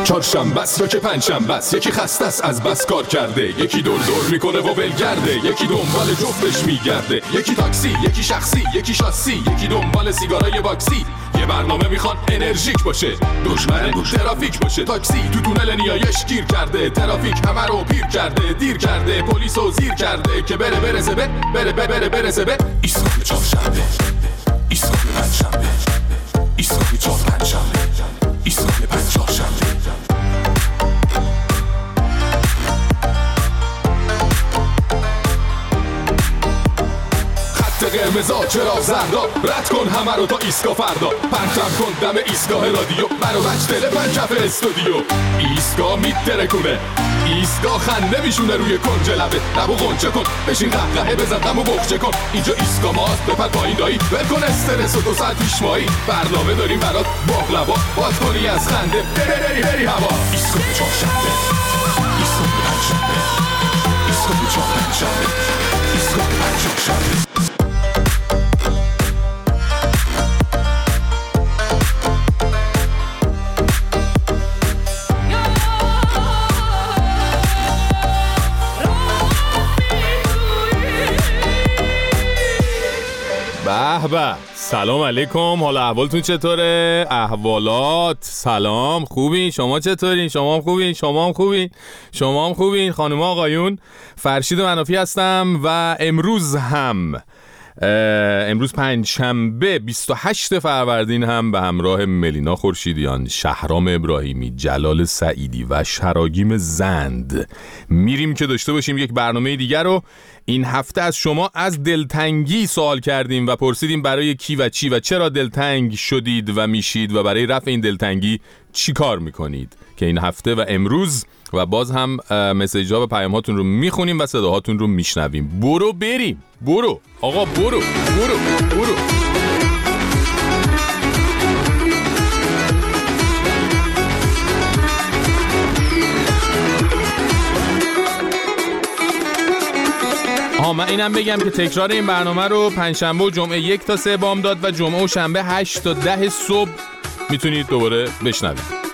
چهارشنبه است یا که پنجشنبه است، یکی خسته است از بس کار کرده، یکی دور دور میکنه و ولگرده، یکی دنبال جفتش میگرده، یکی تاکسی، یکی شخصی، یکی شاسی، یکی دنبال سیگارای باکسی. یه برنامه میخواد انرژیک باشه، دشمن ترافیک باشه. تاکسی تو تونل نیایش گیر کرده، ترافیک همه رو پیر کرده، دیر کرده، پلیسو زیر کرده که برسه به ایستگاه چهارشنبه، ایستگاه پنجشنبه، ایستگاه چهارشنبه، ایستگاه پنجشنبه. قرمزا چرا زردا، رد کن همه رو تا ایستگاه فردا، پرتم کن دم ایستگاه رادیو، برو بچ تلفن کف استودیو. ایستگاه میترکونه، ایستگاه خنده میشونه روی کنج لبه، لبو غنچه کن، بشین قهقهه بزن غمو بخچه کن. اینجا ایستگاه ماست، بپر پایین دایی، ول کن استرس و 2 ساعت پیش مایی، برنامه داریم برات باقلوا، باز کنی از خنده بری هوا. ایستگاه چهارشنبه، ایستگاه پنجشنبه، ایستگاه چهارشنبه، ایستگاه پنجشنبه. به سلام علیکم، حالا احوالتون چطوره؟ احوالات سلام، خوبین؟ شما چطورین؟ شما هم خوبین؟ شما هم خوبین؟ شما هم خوبین؟ خانم آقایون، فرشید منافی هستم و امروز پنجشنبه 28 فروردین هم به همراه ملینا خورشیدیان، شهرام ابراهیمی، جلال سعیدی و شراگیم زند میریم که داشته باشیم یک برنامه دیگر رو. این هفته از شما از دلتنگی سوال کردیم و پرسیدیم برای کی و چی و چرا دلتنگ شدید و میشید و برای رفع این دلتنگی چی کار میکنید، که این هفته و امروز و باز هم مسیج ها و پیام هاتون رو میخونیم و صداهاتون رو میشنویم. برو بریم، برو آقا، برو. من اینم بگم که تکرار این برنامه رو پنجشنبه و جمعه 1 تا 3 بامداد و جمعه و شنبه 8 تا 10 صبح میتونید دوباره بشنوید.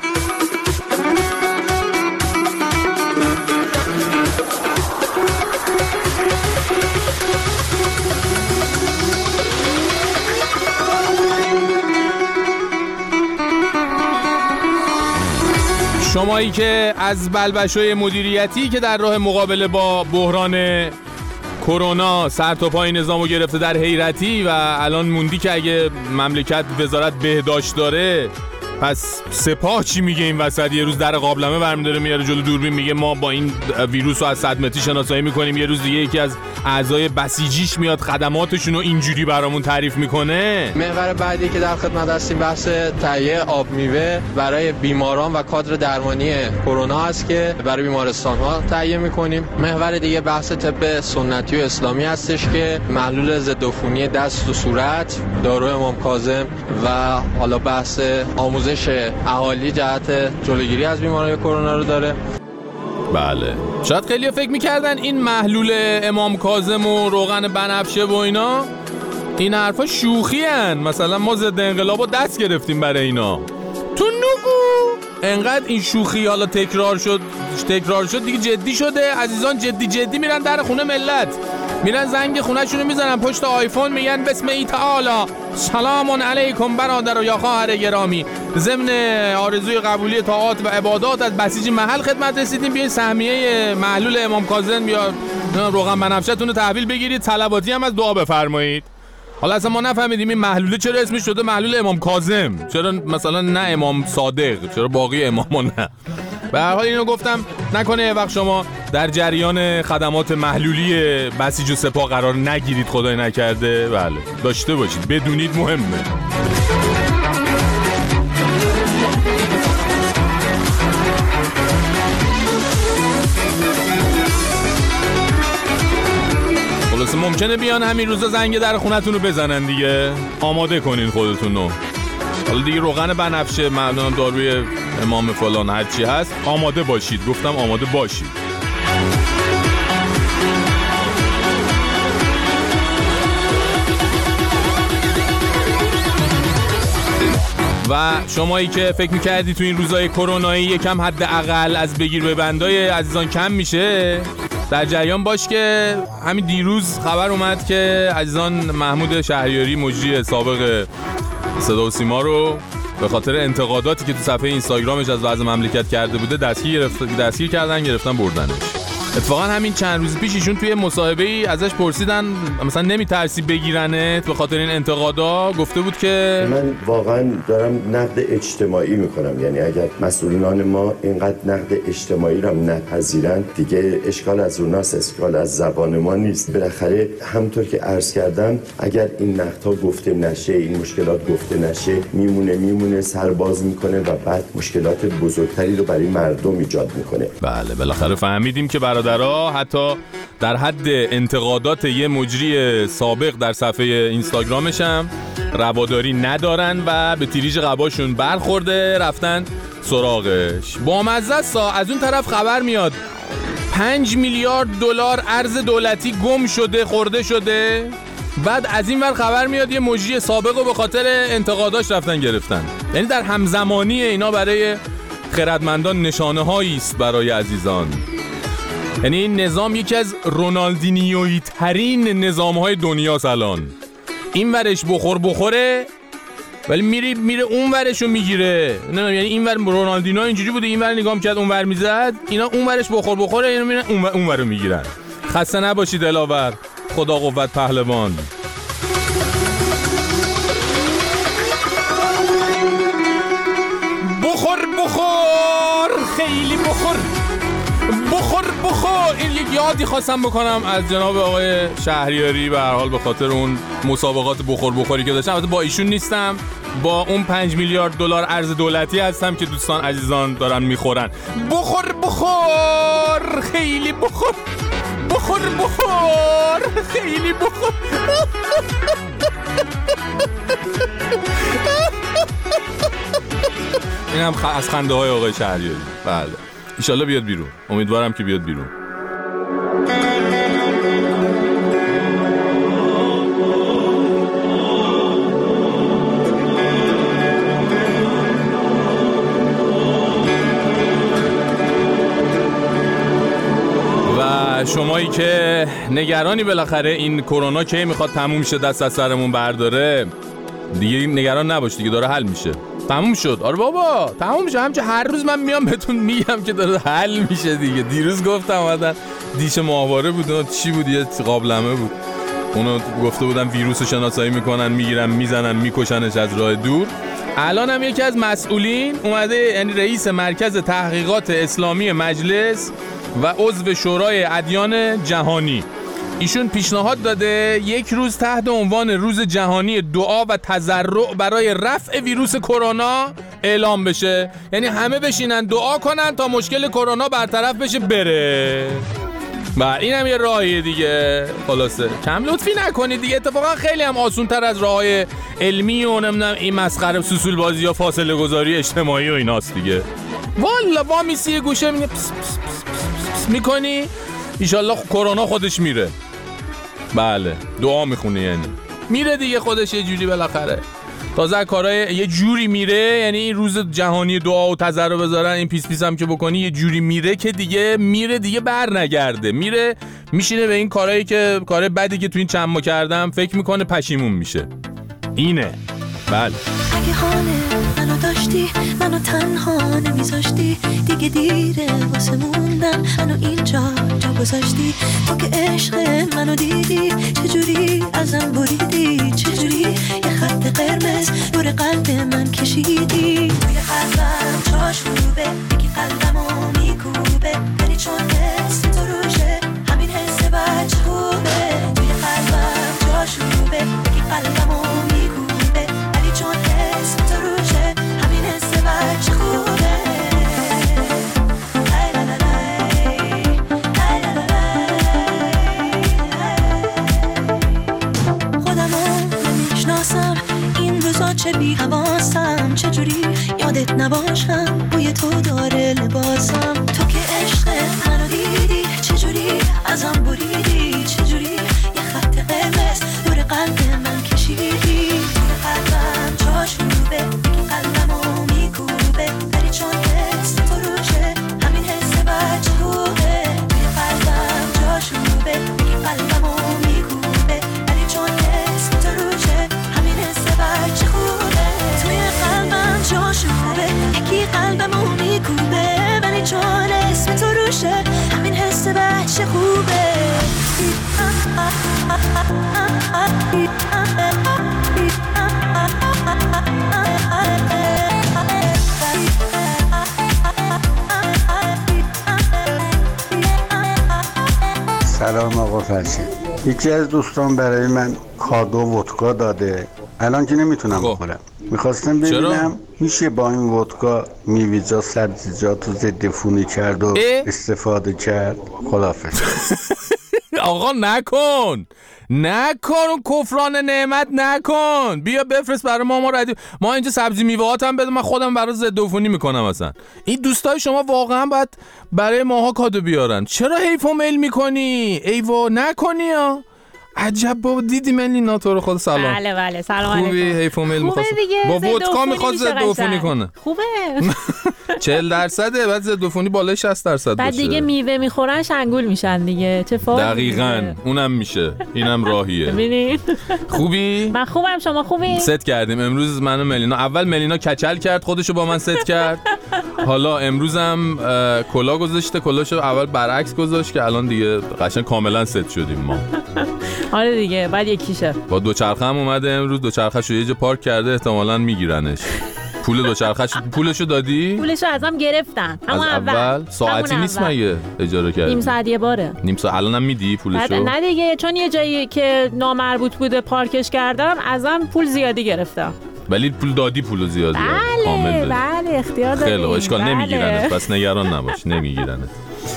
شمایی که از بلبشوی مدیریتی که در راه مقابله با بحران کرونا سر تا پای نظامو گرفته در حیرتی و الان موندی که اگه مملکت وزارت بهداشت داره پس سپاه چی میگه این وسط؟ یه روز در قابلمه برمی‌داره میاره جلو دوربین میگه ما با این ویروس رو از 100 متری شناسایی میکنیم، یه روز دیگه یکی از اعضای بسیجیش میاد خدماتشون رو اینجوری برامون تعریف میکنه. محور بعدی که در خدمت هستیم بحث تهیه آب میوه برای بیماران و کادر درمانی کرونا است که برای بیمارستان‌ها تهیه میکنیم. محور دیگه بحث طب سنتی و اسلامی هستش که محلول ضد عفونی دست و صورت، دارو امام کاظم و حالا بحث آموزش اهالی جهت جلوگیری از بیماری کرونا رو داره. بله، شاید خیلی فکر میکردن این محلول امام کاظم و روغن بنفشه و اینا این حرفا شوخی هن، مثلا ما ضد انقلاب رو دست گرفتیم برای اینا. تو نگو انقدر این شوخی حالا تکرار شد دیگه جدی شده. عزیزان جدی میرن در خونه ملت، میرن زنگ خونه‌شون رو میزنن پشت آیفون، میگن بسم ای تعالی سلام علیکم برادر و یا خواهر گرامی، ضمن آرزوی قبولی طاعات و عبادات از بسیج محل خدمت رسیدیم، بیاین سهمیه محلول امام کاظم یا روغن بنفشه‌تون رو تحویل بگیرید، طلباتی هم از دعا بفرمایید. حالا اصلا ما نفهمیدیم این محلوله چرا اسمش شده محلول امام کاظم، چرا مثلا نه امام صادق، چرا باقی اماما نه. به هر حال اینو گفتم نکنه یه وقت شما در جریان خدمات محلولی بسیج و سپاه قرار نگیرید، خدای نکرده. بله داشته باشید، بدونید مهمه. خلاص ممکنه بیان همین روزا زنگ در خونتون رو بزنن دیگه، آماده کنین خودتون رو. حالا دیگه روغن بنفشه، معلومم داروی امام فلان هرچی هست، آماده باشید. گفتم آماده باشید. و شمایی که فکر میکردی تو این روزهای کرونایی یکم حداقل از بگیر ببندای عزیزان کم میشه، در جریان باش که همین دیروز خبر اومد که عزیزان محمود شهریاری مجری سابق صدا و سیما رو به خاطر انتقاداتی که تو صفحه اینستاگرامش از وضع مملکت کرده بوده دستگیر کردن، گرفتن بردنش. اتفاقا همین چند روز پیش ایشون توی مصاحبه‌ای ازش پرسیدن مثلا نمیترسی بگیرنت به خاطر این انتقادا، گفته بود که من واقعا دارم نقد اجتماعی میکنم، یعنی اگر مسئولان ما اینقدر نقد اجتماعی رو نپذیرن دیگه اشکال از اوناست، اشکال از زبان ما نیست. بالاخره همونطور که عرض کردم اگر این نقدها گفته نشه، این مشکلات گفته نشه، میمونه سرباز میکنه و بعد مشکلات بزرگتری رو برای مردم ایجاد میکنه. بله بالاخره فهمیدیم که برادرها حتی در حد انتقادات یه مجری سابق در صفحه اینستاگرامش هم رواداری ندارن و به تیریج قباشون برخورده، رفتن سراغش. بامزه است. از اون طرف خبر میاد 5 میلیارد دلار ارز دولتی گم شده، خورده شده. بعد از این ور خبر میاد یه مجری سابق رو به خاطر انتقاداش رفتن گرفتن. یعنی در همزمانی اینا برای خردمندان نشانه هایی است برای عزیزان. یعنی این نظام یکی از رونالدینیویی ترین نظام های دنیاست الان. این ورش بخوره ولی میره اون ورشو میگیره. نمیدونم یعنی این ور رونالدینو اینجوری بوده، این ور نگاه میکرد اون ور میزد، اینا اون ورش بخوره اینا میرن اون ورو میگیرن. خسته نباشی دلاور، خدا قوت پهلوان. بخور خیلی بخور. این یک یادی خواستم بکنم از جناب آقای شهریاری به هر حال به خاطر اون مسابقات بخوری که داشتم. البته با ایشون نیستم، با اون 5 میلیارد دلار ارز دولتی هستم که دوستان عزیزان دارن میخورن. بخور خیلی بخور خیلی بخور. این هم از خنده های آقای شهریاری. بله انشالله بیاد بیرون، امیدوارم که بیاد بیرون. و شمایی که نگرانی بالاخره این کرونا کی میخواد تموم شه دست از سرمون برداره، دیگه نگران نباش، دیگه داره حل میشه. تموم شد. آره بابا تموم میشه. همچه هر روز من میام بهتون میگم که داره حل میشه دیگه. دیروز گفتم اومدن دیش ماهواره بود، اون چی بود، یه قابلمه بود، اونو گفته بودن ویروس رو شناسایی میکنن، میگیرن میزنن میکشنش از راه دور. الان هم یکی از مسئولین اومده، یعنی رئیس مرکز تحقیقات اسلامی مجلس و عضو شورای ادیان جهانی، ایشون پیشنهاد داده یک روز تحت عنوان روز جهانی دعا و تضرع برای رفع ویروس کرونا اعلام بشه. یعنی همه بشینن دعا کنن تا مشکل کرونا برطرف بشه بره. و این هم یه راهیه دیگه. خلاصه کم لطفی نکنید دیگه. اتفاقا خیلی هم آسون تر از راههای علمی و نمیدونم این مسخره سوسول بازی یا فاصله گذاری اجتماعی و ایناست دیگه. والا با میسی گوشه میگه پس پس پس میکنی ایشالله کرونا خودش میره. بله دعا میخونه، یعنی میره دیگه خودش یه جوری بالاخره. تازه کارهای یه جوری میره، یعنی این روز جهانی دعا و تضرع بذارن این پیس هم که بکنی یه جوری میره که دیگه میره دیگه بر نگرده، میره میشینه به این کارهایی که کار بدی که تو این چند ماه کردم فکر میکنه پشیمون میشه. اینه. بله اگه حاله منو داشتی منو تنها نمیذاشتی، دیگه دیره واسه موندن منو اینجا جا گذاشتی. تو که عشق منو دیدی چجوری ازم بریدی، چجوری یه خط قرمز دور قلب من کشیدی. توی قلبم جاش خوبه، یکی قلبمو میکوبه، ولی چون حس تو روشه همین حس بچه خوبه. توی قلبم جاش خوبه، یکی قلبمو میکوبه، ولی چون حس تو روشه همین حس بچه خوبه. چه بی حواسم، چجوری یادت نباشم، بوی تو داره لباسم. تو که عشق منو دیدی چجوری ازم بریدی، چجوری یه خط قرمز دور قلب من کشیدی. توی قلبم جاش خوبه، یکی قلبم سلام آقا فرشید. یکی از دوستان برای من کادو ودکا داده، الان که نمیتونم بخورم. میخواستم ببینم میشه با این ودکا میوه‌جات سبزیجات رو ضد عفونی کرد و استفاده کرد. خداحافظ. آقا نکن اون کفران نعمت نکن. بیا بفرست برای ما ردیف. ما اینجا سبزی میوه‌هات هم بده، من خودم برای ضد عفونی میکنم. اصلا این دوستای شما واقعا باید برای ماها کادو بیارن. چرا حیف و میل میکنی؟ ایوا نکنی ها. عجب بابا. دیدی ملینا تو رو خود سلام. بله سلام علیکم. خوبی؟ حیف و میل می‌خواست با ودکا می‌خواد ضد عفونی کنه. خوبه. 40% بعد ضد عفونی بالای 60% باشه. بعد دیگه میوه میخورن شنگول میشن دیگه. چه فایده؟ دقیقاً اونم میشه. اینم راهیه. ببینید. خوبی؟ من خوبم، شما خوبی؟ ست کردیم امروز من و ملینا. اول ملینا کچل کرد خودشو با من ست کرد. حالا امروزم کلا گذاشته، کلاشو اول برعکس گذاشت که الان دیگه قشنگ کاملا ست شدیم ما. آره دیگه بعد یکیشه. با دوچرخه هم اومده امروز، دوچرخه‌شو یه جا پارک کرده، احتمالاً میگیرنش. پول پولشو دادی؟ پولشو ازم گرفتن. از اول ساعتی نیست مگه اجاره کردی؟ نیم ساعت یه باره. نیم ساعت الانم میدی پولشو؟ نه دیگه، چون یه جایی که نامربوط بوده پارکش کردم ازم پول زیادی گرفتم. ولی پول دادی، پولو زیادی. بله اختیار داری. خیلی اشکال نمیگیرنت، پس نگران نباش نمیگیرنت.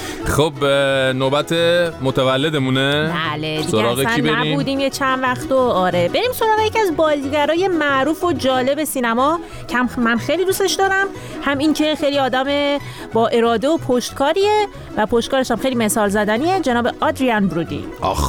خب نوبت متولدمونه. بله دیگه اصلا نبودیم یه چند وقت. آره بریم سراغ یکی از بازیگرای معروف و جالب سینما که من خیلی دوستش دارم. هم این که خیلی آدم با اراده و پشتکاریه و پشتکارش هم خیلی مثال زدنیه، جناب آدریان برودی.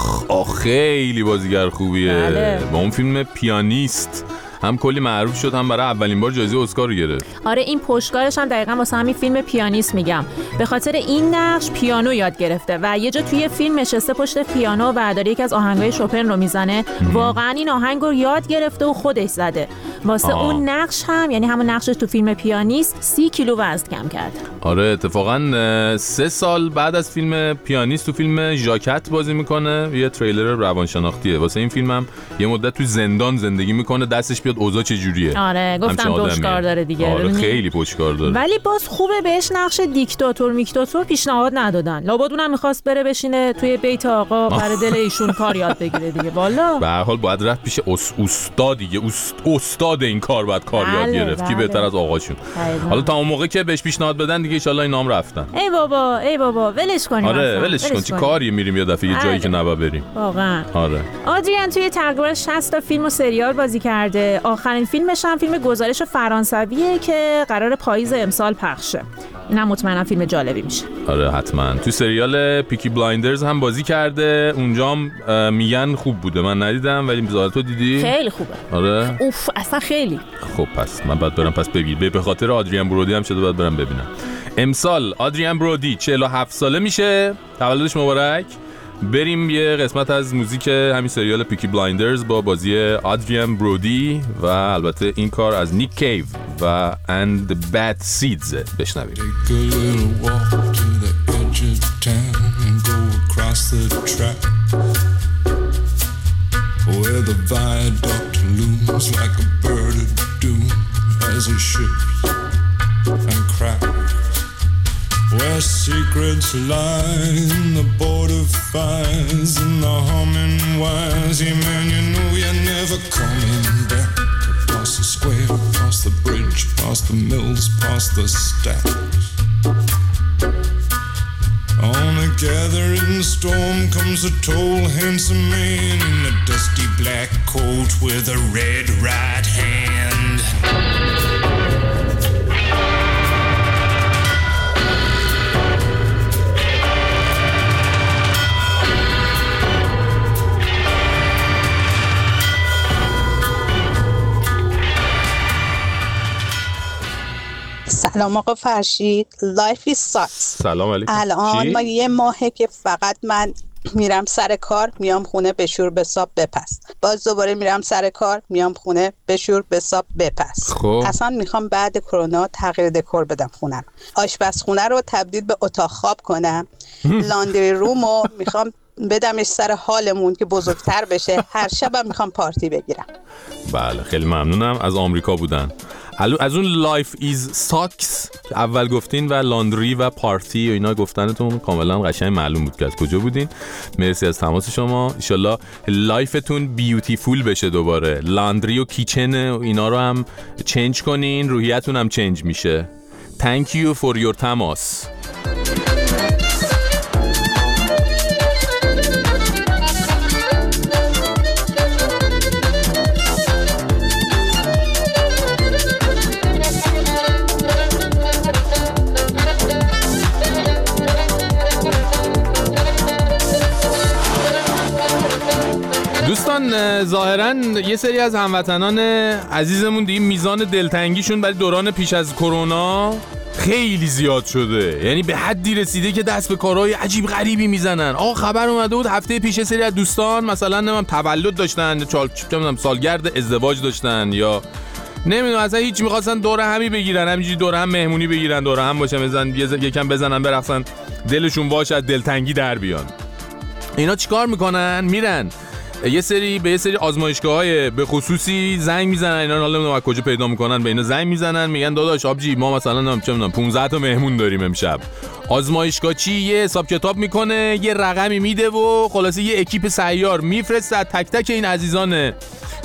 آخ خیلی بازیگر خوبیه. بله. با اون فیلم پیانیست هم کلی معروف شد، هم برای اولین بار جایزه اسکار رو گرفت. آره این پشتکارش هم دقیقاً واسه همین فیلم پیانیست میگم. به خاطر این نقش پیانو یاد گرفته و یه جا توی فیلم نشسته پشت پیانو و داره یکی از آهنگای شوپن رو میزنه. واقعاً این آهنگ رو یاد گرفته و خودش زده. واسه اون نقش هم، یعنی همون نقشش تو فیلم پیانیست 30 کیلو وزن کم کرد. آره اتفاقاً 3 سال بعد از فیلم پیانیست تو فیلم ژاکت بازی میکنه. یه تریلر روانشناختیه. واسه این فیلم هم یه مدت تو زندان زندگی میکنه، دستش بیاد اوضاع چجوریه. آره گفتم پشتکار داره دیگه. آره خیلی پشتکار داره. ولی باز خوبه بهش نقش دیکتاتور پیشنهاد ندادن. لابد اونم می‌خواست بره بشینه توی بیت آقا برای دل ایشون کار یاد بگیره دیگه. والا به هر حال باید رفت پیش استاد دیگه. استاد این کار باید کار یاد گرفت کی بهتر از آقاشون. حالا تا اون موقع که بهش پیشنهاد بدن دیگه ان شاءالله این نام رفتن. ای بابا ولش کنیم. آره ولش کن. چی کاری میریم یه دفعه یه جایی که نبا بریم. واقعا. آره آدریان توی تقریبا 60 تا فیلم و سریال بازی کرده. آخرین فیلمش هم فیلم گزارش فرانسویه که قرار پاییز امسال پخشه. اینم مطمئنا فیلم جالبی میشه. آره حتما. تو سریال پیکی بلایندرز هم بازی کرده. اونجا هم میگن خوب بوده، من ندیدم ولی بذار تو دیدی؟ خیلی خوبه. آره اوف اصلا خیلی. خب پس من باید برم ببینم. به خاطر آدریان برودی هم شده باید برم ببینم. امسال آدریان برودی 47 ساله میشه. تولدش مبارک. بریم یه قسمت از موزیک همین سریال پیکی بلایندرز با بازی آدریان برودی و البته این کار از نیک کیو و And the Bad Seeds بشنویم. Take a little walk to the edge of town and go across the track where the viaduct looms like a bird of doom as it shifts and cracks. Where secrets lie in the border fires and the humming wires. Yeah, man, you know you're never coming back. Across the square, across the bridge, past the mills, past the stacks. On a gathering storm comes a tall, handsome man in a dusty black coat with a red right hand. سلام آقا فرشید. Life is sucks. سلام علیکم. الان ما یه ماهه که فقط من میرم سر کار، میام خونه بشور بساب بپس، باز دوباره میرم سر کار، میام خونه بشور بساب بپس. خب اصلا میخوام بعد کرونا تغییر دکور بدم خونه رو. آشپزخونه رو تبدیل به اتاق خواب کنم. لاندری رومو میخوام بدمش سر حالمون که بزرگتر بشه. هر شبم میخوام پارتی بگیرم. بله خیلی ممنونم. از آمریکا بودن. از اون لایف ایز ساکس که اول گفتین و لاندری و پارتی و اینا گفتنتون کاملا قشنگ معلوم بود که از کجا بودین. مرسی از تماس شما. ان شاءالله لایفتون بیوتیفول بشه دوباره. لاندری و کیچن و اینا رو هم چنج کنین، روحیتون هم چنج میشه. Thank you for your تماس. دوستان ظاهراً یه سری از هموطنان عزیزمون دیگه میزان دلتنگیشون برای دوران پیش از کرونا خیلی زیاد شده. یعنی به حدی رسیده که دست به کارهای عجیب غریبی میزنن. خبر اومده بود هفته پیش سری از دوستان مثلا نمیدونم تولد داشتن، سالگرد ازدواج داشتن، یا نمیدونم اصلا هیچ می‌خواستن دوره همی بگیرن، همینجوری دوره هم مهمونی بگیرن، دوره هم باشن، یکم بزنن برقصن، دلشون باشه از دلتنگی در بیان. اینا چیکار میکنن؟ میرن به یه سری آزمایشگاه‌های به خصوصی زنگ میزنن. اینا حالا نمیدونم از کجا پیدا میکنن، به اینا زنگ میزنن میگن داداش آبجی ما مثلا نمیدونم 15 تا مهمون داریم امشب. آزمایشگاه چی یه حساب کتاب میکنه، یه رقمی میده و خلاصه یه اکیپ سیار میفرسته تک تک این عزیزان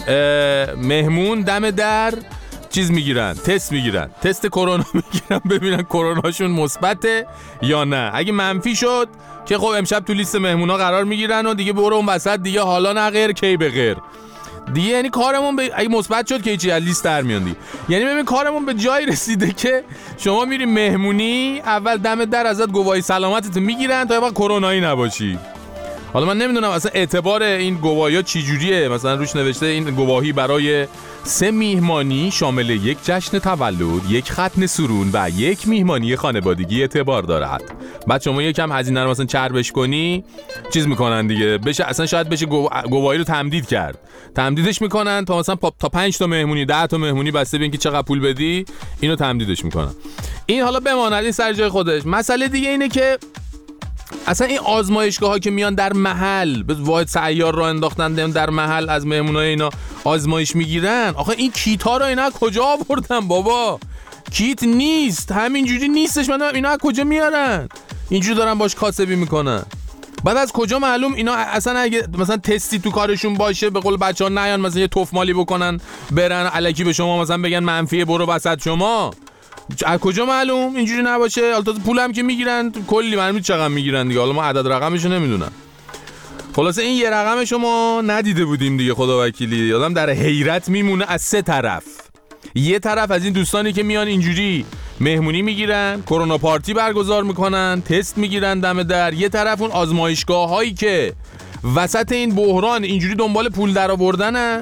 مهمون دم در چیز میگیرن، تست کرونا میگیرن ببینن کروناشون مثبته یا نه. اگه منفی شد که خب امشب تو لیست مهمونا قرار میگیرن و دیگه برو اون وسط دیگه حالا نه غیر کی به غیر دیگه. یعنی کارمون اگه مثبت شد که چی از لیست در میان دیگه. یعنی ببین کارمون به جایی رسیده که شما میری مهمونی اول دم در ازت گواهی سلامتت میگیرن تا وقت کرونایی نباشی. حالا من نمیدونم اصلا اعتبار این گواهی‌ها چی جوریه. مثلا روش نوشته این گواهی برای 3 میهمانی شامل 1 جشن تولد، 1 ختم سرون و 1 میهمانی خانوادگی اعتبار دارد. بعد شما یکم هزینه رو مثلا چربش کنی چیز میکنن دیگه، بشه اصلا شاید بشه گواهی رو تمدید کرد. تمدیدش میکنن تا مثلا تا 5 تا مهمونی 10 تا مهمونی بسته به اینکه چقدر پول بدی اینو تمدیدش میکنن. این حالا بماند این سر جای خودش. مسئله دیگه اینه که اصلا این آزمایشگاه‌ها که میان در محل به واحد سیار را انداختن در محل از مهمونای اینا آزمایش میگیرن. آخه این کیت‌ها رو اینا کجا آوردن بابا؟ کیت نیست، همینجوری نیستش. من اینا از کجا میارن؟ اینجوری دارن باش کاسبی میکنن. بعد از کجا معلوم اینا اصلا اگه مثلا تستی تو کارشون باشه به قول بچه‌ها نیان مثلا یه توفمالی بکنن برن الکی به شما مثلا بگن منفیه برو وسط شما. از کجا معلوم اینجوری نباشه؟ حالا پولم که میگیرن کلی معلومه چقدر میگیرن دیگه. حالا ما عدد رقمشو نمیدونم. خلاصه این یه رقم شما ندیده بودیم دیگه خدا وکیلی. آدم در حیرت میمونه از 3 طرف. یه طرف از این دوستانی که میان اینجوری مهمونی میگیرن، کرونا پارتی برگزار میکنن، تست میگیرن دم در. یه طرف اون آزمایشگاه هایی که وسط این بحران اینجوری دنبال پول در آوردنن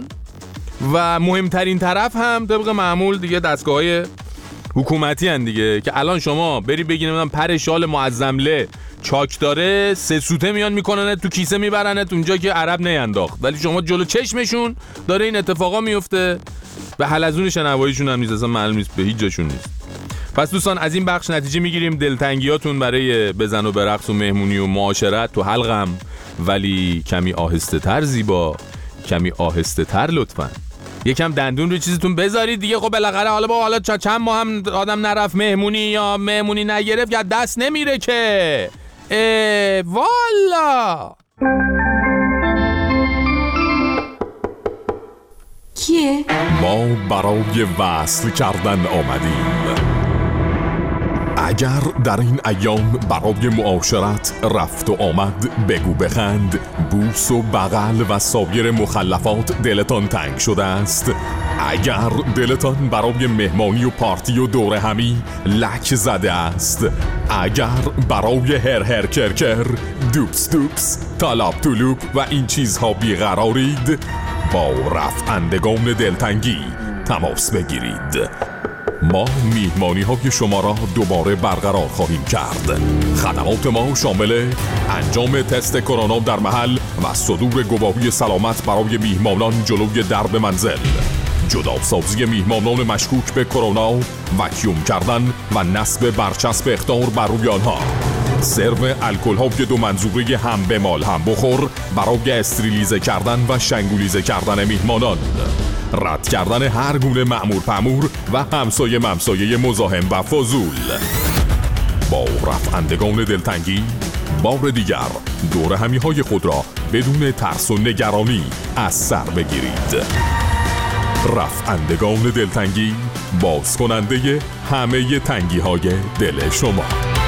و مهمترین طرف هم طبق معمول دیگه دستگاه‌های حکومتی هن دیگه که الان شما بری بگی نمیدونم پر شال معظمله چاک داره 3 سوته میان میکننت تو کیسه میبرنت اونجا که عرب نینداخت، ولی شما جلو چشمشون داره این اتفاقا میفته. به حلزون شنواییشون هم نیست، اصلا معلوم نیست به هیچ جاشون نیست. پس دوستان از این بخش نتیجه میگیریم دلتنگیاتون برای بزن و برقص و مهمونی و معاشرت تو حلقم، ولی کمی آهسته تر زیبا، کمی آهسته تر لطفاً. یکم دندون رو چیزتون بذارید دیگه. خب بالاخره حالا چند ماه هم آدم نرفت مهمونی یا مهمونی نگرفت یا دست نمیره که والا. کیه؟ ما برای وصل کردن آمدیم. اگر در این ایام برای معاشرت رفت و آمد بگو بخند، بوس و بغل و سایر مخلفات دلتان تنگ شده است، اگر دلتان برای مهمانی و پارتی و دوره همی لک زده است، اگر برای هر کرکر دوپس دوپس طلب طلوب و این چیزها بیقرارید، با رفعندگان دلتنگی تماس بگیرید. ما میهمانی های شما را دوباره برقرار خواهیم کرد. خدمات ما شامل انجام تست کرونا در محل و صدور گواهی سلامت برای میهمانان جلوی درب منزل، جداسازی میهمانان مشکوک به کرونا، وکیوم کردن و نصب برچسب اخطار بر روی آنها، سرو الکل ها که 2 منظوره هم بمال هم بخور برای استریلیزه کردن و شنگولیزه کردن میهمانان، رد کردن هر گونه مأمور پمور و همسایه ممسایه مزاحم و فضول. با رفعندگان دلتنگی بار دیگر دور همیهای خود را بدون ترس و نگرانی از سر بگیرید. رفعندگان دلتنگی، باز کننده همه تنگی های دل شما.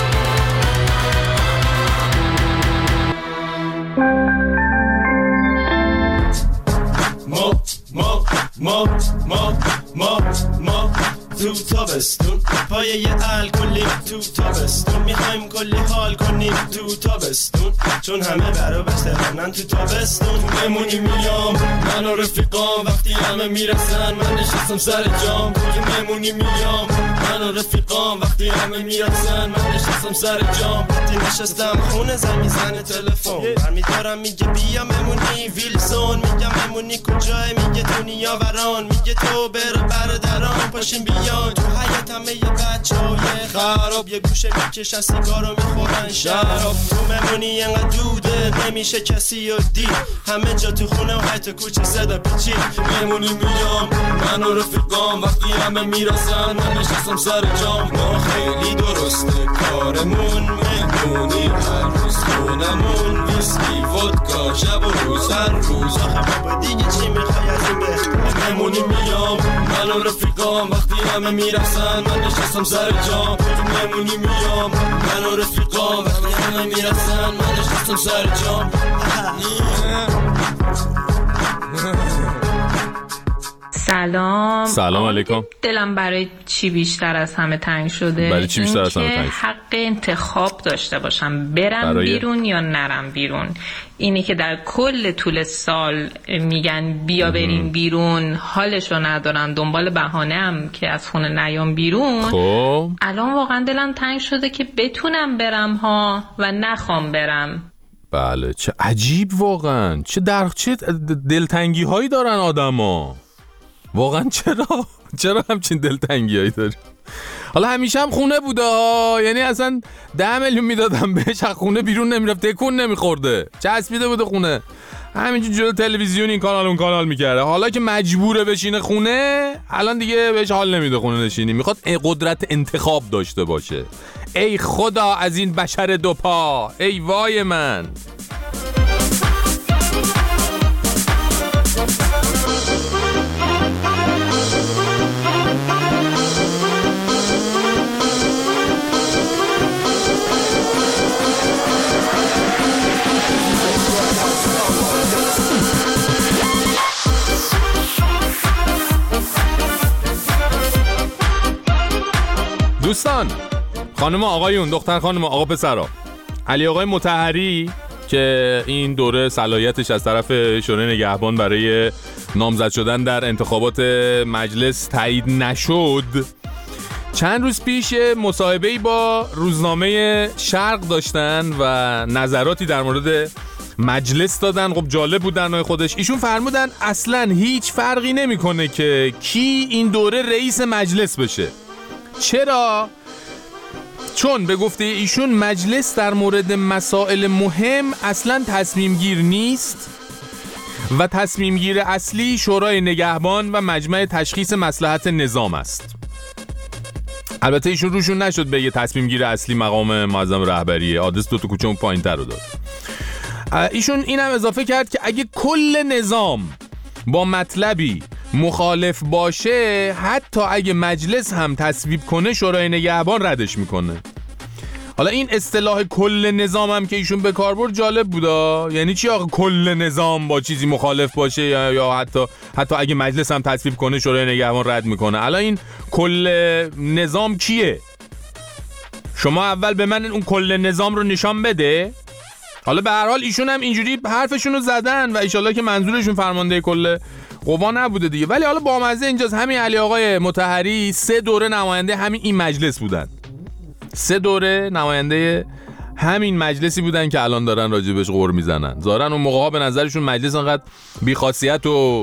ما تو تابستون پایه الکلی، تو تابستون میخوایم کلی حال کنیم، تو تابستون چون همه برا بسترنن، تو تابستون بمونی میام من و رفیقام، وقتی همه میرسن من نشستم سر جام، تو بمونی میام من و رفیقام، وقتی همه میرسن من نشستم سر جام، وقتی نشستم خونه زنگ میزنه تلفن، برمیدارم میگه بیا ممونی ویلسون، میگم ممونی کجای، میگه تو نیاوران، میگه تو برادران پاشین بیان، تو حیات همه یه بچه‌های خراب یه گوشه میکشن سیگارو میخورن شراب، تو ممونی انقدر دوده نمیشه کسی رو دید، همه جا تو خونه و حیط کوچه صدا پیچید، ممونی میام من و رفیقام، وقتی همه میرسن من نشستم سر جام، ما خیلی درسته کارمون، مهمونی هر روز خونمون، ویسکی ودکا شب و روز، هر روز آخه بابا دیگه چی میخوای از این بهتر، مهمونی میام من و رفیقام، وقتی همه میرسن من نشستم سر جام، مهمونی میام من و رفیقام، وقتی همه میرسن من نشستم سر جام. سلام علیکم. دلم برای چی بیشتر از همه تنگ شده؟ برای چی بیشتر از همه تنگ شده؟ حق انتخاب داشته باشم برم بیرون یا نرم بیرون. اینی که در کل طول سال میگن بیا بریم بیرون، حالشو ندارم، دنبال بهانه‌ام که از خونه نیام بیرون. خب الان واقعا دلم تنگ شده که بتونم برم ها و نخوام برم. بله چه عجیب واقعا، چه دلتنگی هایی دارن آدما واقعا. چرا همچین دلتنگی هایی داری؟ حالا همیشه هم خونه بوده ها، یعنی اصلا 10 میلیون میدادم بهش، خونه بیرون نمیرفت، تکون نمیخورده، چسبیده بوده خونه، همینجور جلو تلویزیون این کانال اون کانال میکرده. حالا که مجبوره بشینه خونه، الان دیگه بهش حال نمیده خونه نشینی، میخواد قدرت انتخاب داشته باشه. ای خدا از این بشر دوپا، ای وای من. دوستان، خانم آقایون، دختر خانم آقا پسرا، علی آقای مطهری که این دوره صلاحیتش از طرف شورای نگهبان برای نامزد شدن در انتخابات مجلس تایید نشد، چند روز پیش مصاحبه‌ای با روزنامه شرق داشتن و نظراتی در مورد مجلس دادن. خب جالب بود در نوع خودش. ایشون فرمودن اصلاً هیچ فرقی نمی‌کنه که کی این دوره رئیس مجلس بشه. چرا؟ چون به گفته ایشون مجلس در مورد مسائل مهم اصلاً تصمیم گیر نیست و تصمیم گیر اصلی شورای نگهبان و مجمع تشخیص مصلحت نظام است. البته ایشون روشون نشد بگه تصمیم گیر اصلی مقام معظم رهبریه، آدرس 2 تا کوچه اون پایین‌تر رو داد. ایشون اینم اضافه کرد که اگه کل نظام با مطلبی مخالف باشه، حتی اگه مجلس هم تصویب کنه، شورای نگهبان ردش میکنه. حالا این اصطلاح کل نظام هم که ایشون به کار برد جالب بودا. یعنی چی آقا کل نظام با چیزی مخالف باشه یا حتی اگه مجلس هم تصویب کنه شورای نگهبان رد میکنه؟ الان این کل نظام کیه؟ شما اول به من اون کل نظام رو نشان بده. حالا به هر حال ایشون هم اینجوری حرفشون رو زدن و ایشالله که منظورشون فرمانده کل قوا نبوده دیگه. ولی حالا بامزه اینجاست همین علی آقای مطهری 3 دوره نماینده همین این مجلس بودن. 3 دوره نماینده همین مجلسی بودن که الان دارن راجبش غر میزنن. ظاهرا اون موقع‌ها به نظرشون مجلس انقدر بی‌خاصیت و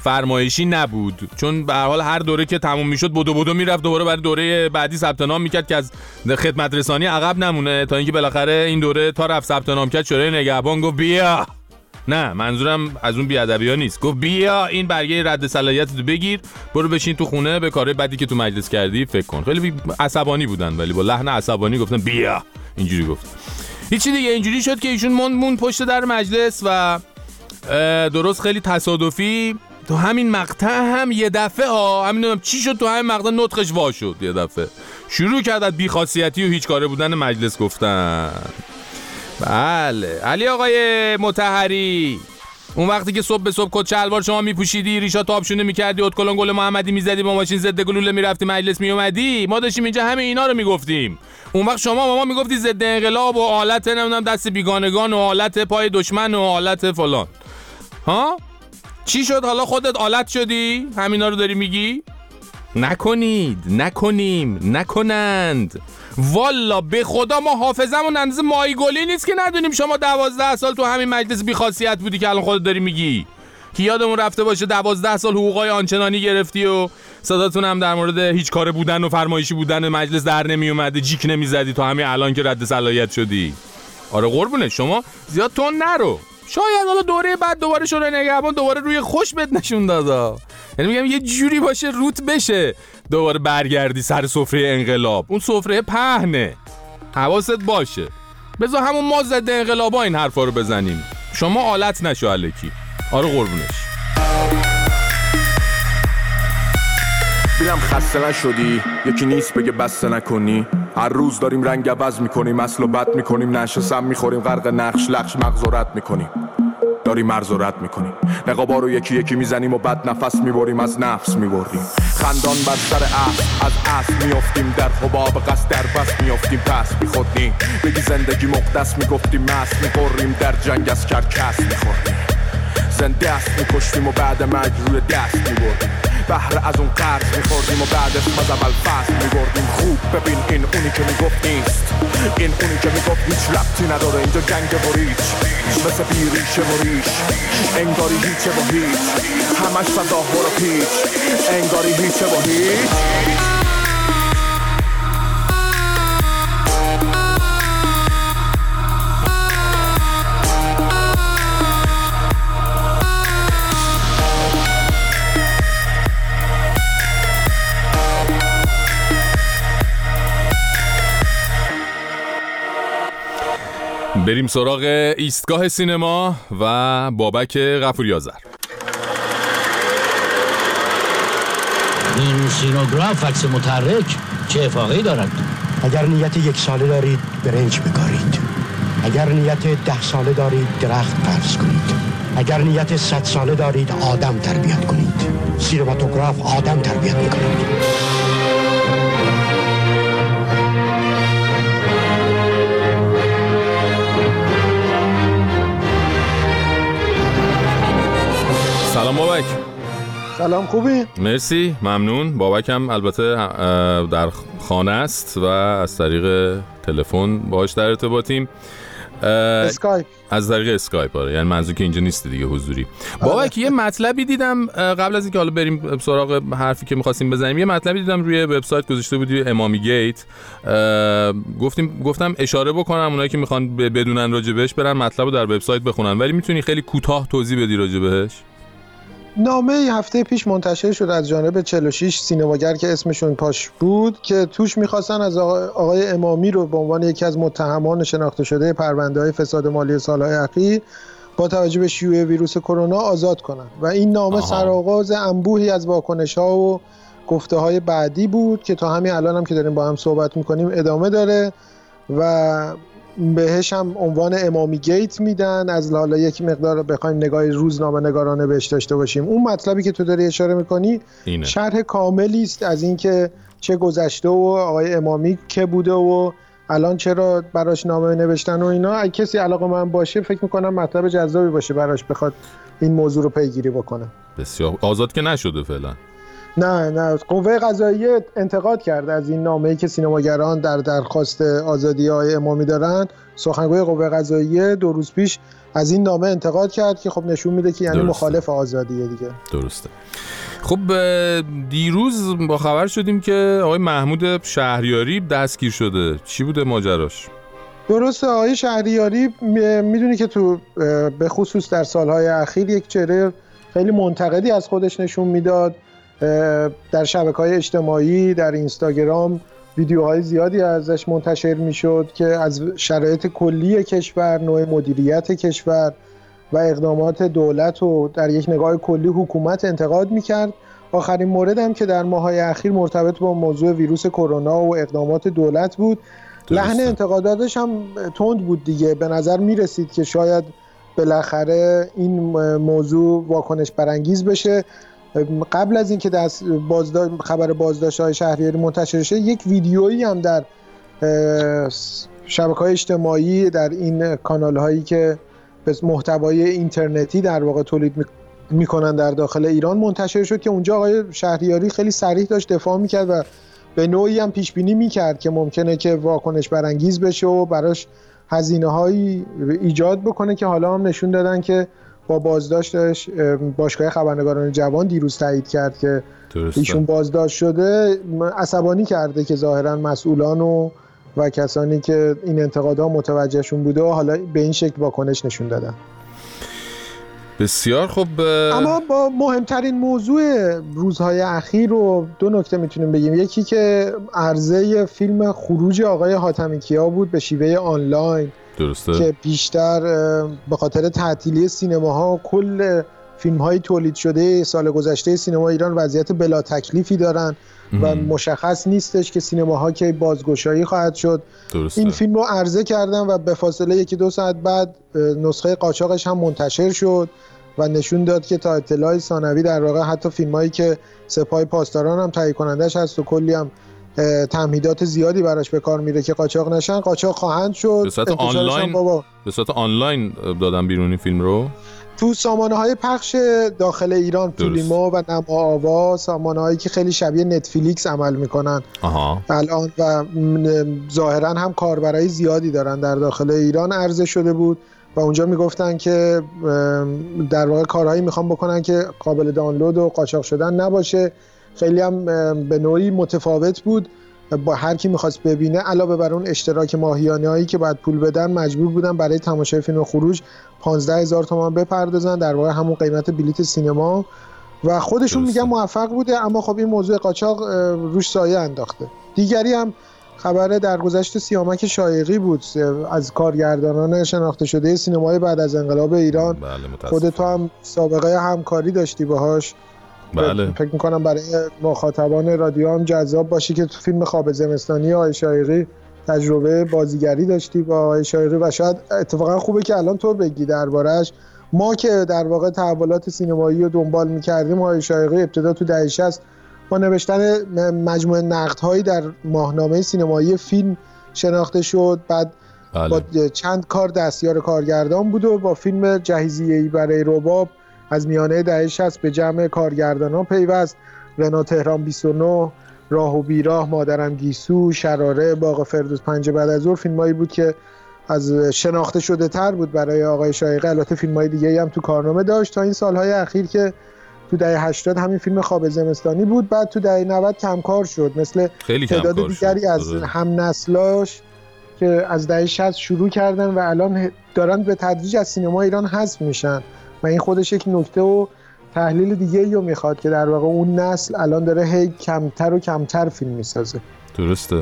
فرمایشی نبود، چون به هر حال هر دوره که تموم میشد بدو میرفت دوباره برای دوره بعدی ثبت نام میکرد که از خدمت رسانی عقب نمونه، تا اینکه بالاخره این دوره تا رفت ثبت نام کرد شورای نگهبان گفت بیا. نه منظورم از اون بی‌ادبی‌ها نیست، گفت بیا این برگه رد صلاحیت رو بگیر، برو بشین تو خونه به کارهای بعدی که تو مجلس کردی فکر کن. خیلی عصبانی بودن ولی با لحن عصبانی گفتن بیا، اینجوری گفت. هیچی دیگه اینجوری شد که ایشون موند پشت در مجلس و درست خیلی تصادفی تو همین مقطع هم یه دفعه همین چی شد، تو همین مقطع نطقش وا شد، یه دفعه شروع کرد از بی‌خاصیتی و هیچ کاره بودن مجلس گفتن. بله علی آقای مطهری، اون وقتی که صبح به صبح کت شلوار شما میپوشیدی، ریشا تابشونه میکردی، اتکلون گل محمدی میزدی، با ماشین ضد گلوله میرفتی مجلس میومدی، ما داشتیم اینجا همه اینا رو میگفتیم. اون وقت شما ما میگفتی ضد انقلاب و آلت نمیدونم دست بیگانگان و آلت پای دشمن و آلت فلان. ها چی شد حالا خودت آلت شدی؟ همینا رو داری میگی؟ نکنید، نکنند. والا به خدا ما حافظمون اندازه ماهی گلی نیست که ندونیم شما 12 سال تو همین مجلس بی‌خاصیت بودی که الان خودت داری میگی. که یادمون رفته باشه 12 سال حقوقای آنچنانی گرفتی و صداتون هم در مورد هیچ کاره بودن و فرمایشی بودن مجلس در نمی اومده، جیک نمیزدی تا همین الان که رد صلاحیت شدی. آره قربونه شما زیاد تون نرو. شاید حالا دوره بعد دوباره شورای نگهبان دوباره روی خوش بد نشون دادا، یعنی میگم یه جوری باشه روت بشه دوباره برگردی سر سفره انقلاب. اون سفره پهنه، حواست باشه. بذار همون ما ضد انقلابا این حرفا رو بزنیم، شما آلت نشو الکی. آره قربونش. دیدم خسته نشدی، یکی نیست بگه بسته نکنی. هر روز داریم رنگ عوض میکنیم، اصل و بد میکنیم، نشه سم میخوریم، غرق نقش لقش مغزورت میکنیم، داریم مرزورت میکنیم. نقابا رو یکی یکی میزنیم و بد نفس میبریم، از نفس میبریم. خندان بر سر از اصل میافتیم، در حباب قصد در بس میافتیم، پس میخودیم. بگی زندگی مقدس میگفتیم، مست میخوریم، در جنگ از کرکس میخوریم. زنده است میکشتیم و بعد مجرور دست میبردیم، بهره از اون قرض میخوردیم و بعدش از اول فصل میبردیم. خوب ببین این اونی که میگفت نیست، این اونی که میگفت هیچ ربطی نداره اینجا جنگ و ریچ، مثل بیریشه و ریش، انگاری هیچه و هیچ، همش تظاهر و پیچ، انگاری هیچه و هیچ. بریم سراغ ایستگاه سینما و بابک غفوری آذر. این سینوگراف عکس متحرک چه افاقه‌ای دارد؟ اگر نیت 1 ساله دارید برنج بکارید، اگر نیت 10 ساله دارید درخت فرض کنید، اگر نیت 100 ساله دارید آدم تربیت کنید. سینماتوگراف آدم تربیت میکنید. سلام بابک. سلام، خوبی؟ مرسی، ممنون. بابک هم البته در خانه است و از طریق تلفن باهاش در ارتباطیم. اسکایپ. از طریق اسکایپ. آره، یعنی منظور که اینجا نیست دیگه حضوری. بابک یه مطلبی دیدم قبل از اینکه حالا بریم سراغ حرفی که می‌خواستیم بزنیم، یه مطلبی دیدم روی وبسایت گذاشته بودی امامی گیت. گفتم اشاره بکنم اونایی که میخوان بدونن راجبش برن مطلبو در وبسایت بخونن، ولی میتونی خیلی کوتاه توضیح بدی راجبش؟ نامه هفته پیش منتشر شد از جانب 46 سینماگر که اسمشون پاش بود که توش میخواستن از آقای امامی رو به عنوان یکی از متهمان شناخته شده پرونده‌های فساد مالی سالهای اخیر با توجه به شیوع ویروس کرونا آزاد کنن و این نامه سرآغاز انبوهی از واکنش‌ها و گفته‌های بعدی بود که تا همین الان هم که داریم با هم صحبت می‌کنیم ادامه داره و بهش هم عنوان امامی گیت میدن. از حالا یک مقدار بخوایم نگاه روزنامه نگارانه بهش داشته باشیم، اون مطلبی که تو داری اشاره میکنی شرح کاملی است از اینکه چه گذشته و آقای امامی که بوده و الان چرا براش نامه نوشتن و اینا. اگه کسی علاقه‌مند باشه فکر میکنم مطلب جذابی باشه براش بخواد این موضوع رو پیگیری بکنه. بسیار. آزاد که نشده فعلا؟ نه قوه قضاییه انتقاد کرد از این نامه‌ای که سینماگران در درخواست آزادی آقای امامی دارن. سخنگوی قوه قضاییه 2 روز پیش از این نامه انتقاد کرد که خب نشون میده که یعنی مخالف آزادیه دیگه. درسته. خب دیروز با خبر شدیم که آقای محمود شهریاری دستگیر شده. چی بوده ماجراش؟ درسته، آقای شهریاری میدونی که تو به خصوص در سالهای اخیر یک چهره خیلی منتقدی از خودش نشون میداد. در شبکه‌های اجتماعی، در اینستاگرام ویدیوهای زیادی ازش منتشر میشد که از شرایط کلی کشور، نوع مدیریت کشور و اقدامات دولت و در یک نگاه کلی حکومت انتقاد میکرد. آخرین مورد هم که در ماه‌های اخیر مرتبط با موضوع ویروس کرونا و اقدامات دولت بود. لحن انتقاداتش هم تند بود دیگه. به نظر میرسید که شاید بالاخره این موضوع واکنش برانگیز بشه. قبل از اینکه خبر بازداشت‌های شهریاری منتشر شه، یک ویدیویی هم در شبکه‌های اجتماعی، در این کانال‌هایی که به محتوای اینترنتی در واقع تولید میکنن در داخل ایران منتشر شد که اونجا آقای شهریاری خیلی صریح داشت دفاع میکرد و به نوعی هم پیش بینی میکرد که ممکنه که واکنش برانگیز بشه و براش هزینه‌هایی ایجاد بکنه که حالا هم نشون دادن که با بازداشتش باشگاه خبرنگاران جوان دیروز تایید کرد که ایشون بازداشت شده. عصبانی کرده که ظاهراً مسئولان و کسانی که این انتقادها متوجهشون بوده و حالا به این شکل واکنش نشون دادن. بسیار خوب. اما با مهمترین موضوع روزهای اخیر رو 2 نکته میتونیم بگیم. یکی که عرضه فیلم خروج آقای حاتمیکیا بود به شیوه آنلاین. درسته. که بیشتر به خاطر تعطیلی سینماها کل فیلم‌های تولید شده سال گذشته سینما ایران وضعیت بلا تکلیفی دارن و مشخص نیستش که سینماها که بازگشایی خواهد شد. درسته. این فیلم رو عرضه کردن و به فاصله 1-2 ساعت بعد نسخه قاچاقش هم منتشر شد و نشون داد که تا اطلاع ثانوی در واقع حتی فیلمایی که سپاه پاسداران هم تهیه کنندش هست و کلی هم تمهیدات زیادی براش به کار میره که قاچاق نشن، قاچاق خواهند شد. به صورت آنلاین دادن بیرون این فیلم رو تو سامانه‌های پخش داخل ایران، فیلم‌ها و نما آوا، سامانه‌هایی که خیلی شبیه نتفلیکس عمل میکنن الان و ظاهراً هم کاربرای زیادی دارن در داخل ایران عرضه شده بود و اونجا میگفتن که در واقع کارهایی میخوان بکنن که قابل دانلود و قاچاق شدن نباشه. خیلی هم به نوعی متفاوت بود. با هر کی میخواست ببینه علاوه بر اون اشتراک ماهیانه‌ای که باید پول بدن مجبور بودن برای تماشای فیلم خروج 15,000 تومان بپردازن، در واقع همون قیمت بلیت سینما و خودشون میگن موفق بوده. اما خب این موضوع قاچاق روش سایه انداخته. دیگری هم خبر درگذشت سیامک شایقی بود از کارگردانان شناخته شده سینمای بعد از انقلاب ایران. بله، خودت هم سابقه همکاری داشتی باهاش. بله. فکر میکنم برای مخاطبان رادیو هم جذاب باشه که تو فیلم خواب زمستانی آقای شایقی تجربه بازیگری داشتی با آقای شایقی و شاید اتفاقا خوبه که الان تو بگی درباره‌اش. ما که در واقع تحولات سینمایی رو دنبال می‌کردیم، آقای شایقی ابتدا تو دهه 60 با نوشتن مجموعه نقدهایی در ماهنامه سینمایی فیلم شناخته شد. بعد با چند کار دستیار کارگردان بود و با فیلم جهیزیه‌ای برای رباب از میانه دهه 60 به جمع کارگردانان پیوست. رنا تهران 29، راه و بیراه، مادرم گیسو، شراره، باغ فردوس، پنجه بعد از ظهر فیلمایی بود که از شناخته شده تر بود برای آقای شایقی. البته فیلمای دیگه هم تو کارنامه داشت تا این سالهای اخیر که تو دهه 80 همین فیلم خواب زمستانی بود. بعد تو دهه 90 کمکار شد مثل تعداد دیگری از هم نسلاش که از دهه 60 شروع کردن و الان دارن به تدریج از سینما ایران حذف میشن و این خودش یک نکته و تحلیل دیگه‌ای رو میخواد که در واقع اون نسل الان داره هی کمتر و کمتر فیلم میسازه. درسته.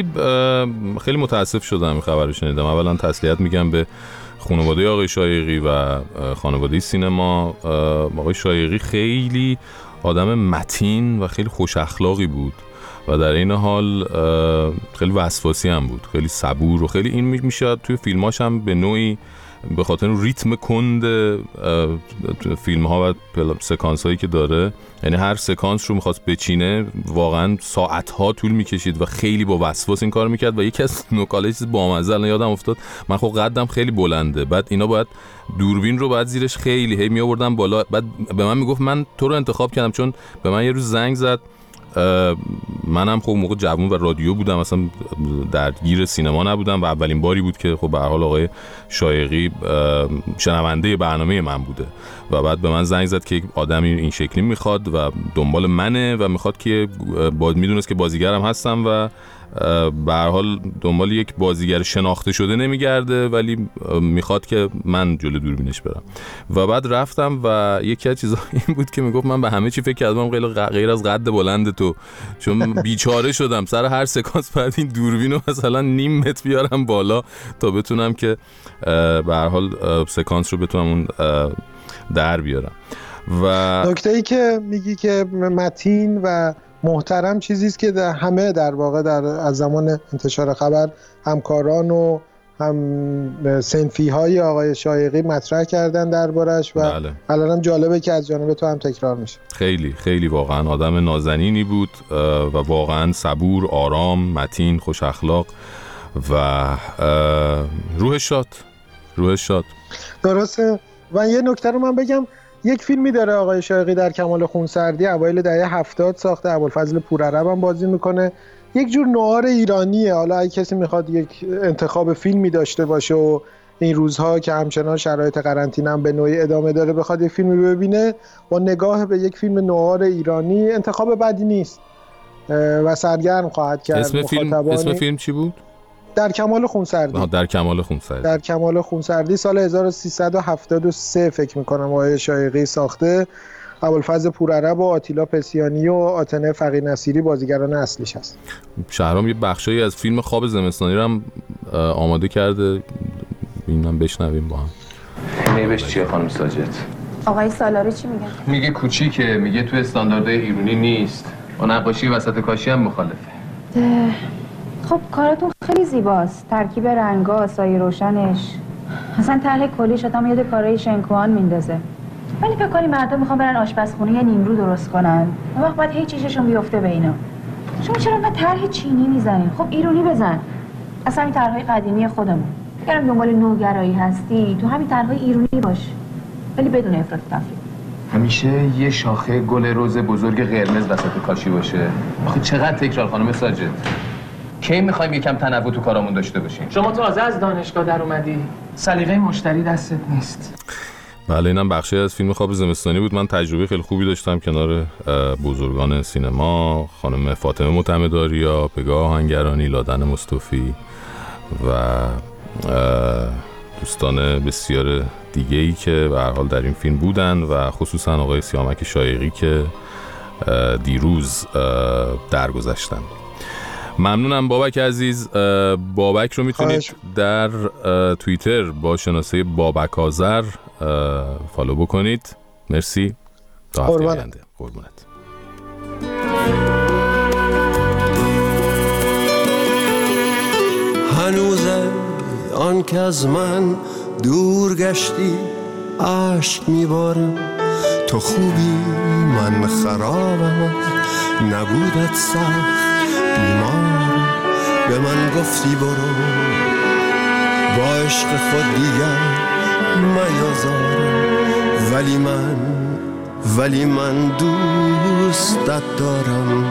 خیلی متاسف شدم این خبر رو شنیدم. اولا تسلیت میگم به خانواده آقای شایقی و خانواده سینما. آقای شایقی خیلی آدم متین و خیلی خوش اخلاقی بود و در این حال خیلی وسواسی هم بود، خیلی صبور و خیلی این میشه توی فیلماش هم به نوعی به خاطر ریتم کند فیلم ها و سکانس هایی که داره، یعنی هر سکانس رو میخواست بچینه واقعا ساعت ها طول میکشید و خیلی با وسواس این کار میکرد. و یکی از نکاله چیز بامزه الان یادم افتاد، من خب قدم خیلی بلنده، بعد اینا باید دوربین رو بعد زیرش خیلی هی می آوردن بالا، بعد به من میگفت من تو رو انتخاب کردم چون به من یه روز زنگ زد، منم خب موقع جوون و رادیو بودم، اصلا درگیر سینما نبودم و اولین باری بود که خب به هر حال آقای شایقی شنونده برنامه من بوده و بعد به من زنگ زد که آدمی این شکلی میخواد و دنبال منه و میخواد که میدونست که بازیگرم هستم و به هر حال دنبال یک بازیگر شناخته شده نمیگرده، ولی میخواد که من جلو دوربینش برم. و بعد رفتم و یکی از چیزا این بود که میگفت من به همه چی فکر کردم غیر از قد بلند تو، چون بیچاره شدم سر هر سکانس بعد این دوربینو مثلا نیم متر بیارم بالا تا بتونم که به هر حال سکانس رو بتونم اون در بیارم. و نکته‌ای که میگی که متین و محترم چیزی است که همه در واقع از زمان انتشار خبر همکاران و هم صنفی های آقای شایقی مطرح کردن دربارش و بله. الانم جالبه که از جانب تو هم تکرار میشه. خیلی خیلی واقعا آدم نازنینی بود و واقعا صبور، آرام، متین، خوش اخلاق و روحش شاد. درسته. و یه نکته رو من بگم، یک فیلمی داره آقای شایقی در کمال خونسردی اوایل دهه 70 ساخته، ابوالفضل پورعرب هم بازی میکنه، یک جور نوار ایرانیه. حالا اگه کسی میخواد یک انتخاب فیلمی داشته باشه و این روزها که همچنان شرایط قرنطینه هم به نوعی ادامه داره بخواد یک فیلمی ببینه با نگاه به یک فیلم نوار ایرانی، انتخاب بدی نیست و سرگرم خواهد کرد. اسم فیلم چی بود؟ در کمال خونسردی. در کمال خونسردی سال 1373 فکر میکنم آقای شایقی ساخته. ابوالفضل پورعرب و آتیلا پسیانی و آتنه فقیه نصیری بازیگران اصلیش هست. شهرام یه بخشایی از فیلم خواب زمستانی رو هم آماده کرده، اینم بشنویم با هم. نیبش چیه خانم ساجد؟ آقای سالاری چی میگه؟ میگه کوچیکه، میگه تو استانداردهای ایرانی نیست، با نقاشی وسط کاشی هم مخالفه. خب کارتون خیلی زیباست، ترکیب رنگا، سایه روشنش، اصلا طرح کلیش آدم یاد کارهای شنکوان میندازه. ولی فکر کنی مردم میخوان برن آشپزخونه یا نیمرو درست کنن، اون وقت باید هیچ چیزشون بیفته به اینا. شما چرا ما طرح چینی میزنین؟ خب ایرانی بزن، اصلا این طرحهای قدیمی خودمون. اگر دنبال نوگرایی هستی تو همین طرحهای ایرانی باش، ولی بدون افراط و تفریط. همیشه یه شاخه گل رز بزرگ قرمز وسط کاشی باشه. آخه چقدر تکرار خانم ساجد؟ کی میخوایم یکم تنوع تو کارامون داشته باشیم؟ شما تازه از دانشگاه در اومدی، سلیقه مشتری دستت نیست. بله، اینم بخشی از فیلم خواب زمستانی بود. من تجربه خیلی خوبی داشتم کنار بزرگان سینما، خانم فاطمه معتمدآریا، پگاه آهنگرانی، لادن مصطفی و دوستان بسیار دیگه‌ای که به هر حال در این فیلم بودن و خصوصا آقای سیامک شایقی که دیروز درگذشتن. ممنونم بابک عزیز. بابک رو میتونید در توییتر با شناسه بابک آذر فالو بکنید. مرسی. تا هفته آینده. قربونت. هنوزه آن که از من دور گشتی عشق میبارم، تو خوبی من خرابم، نبودت سخت بیمارم، به من گفتی برو با عشق خود دیگر میازارم، ولی من دوستت دارم.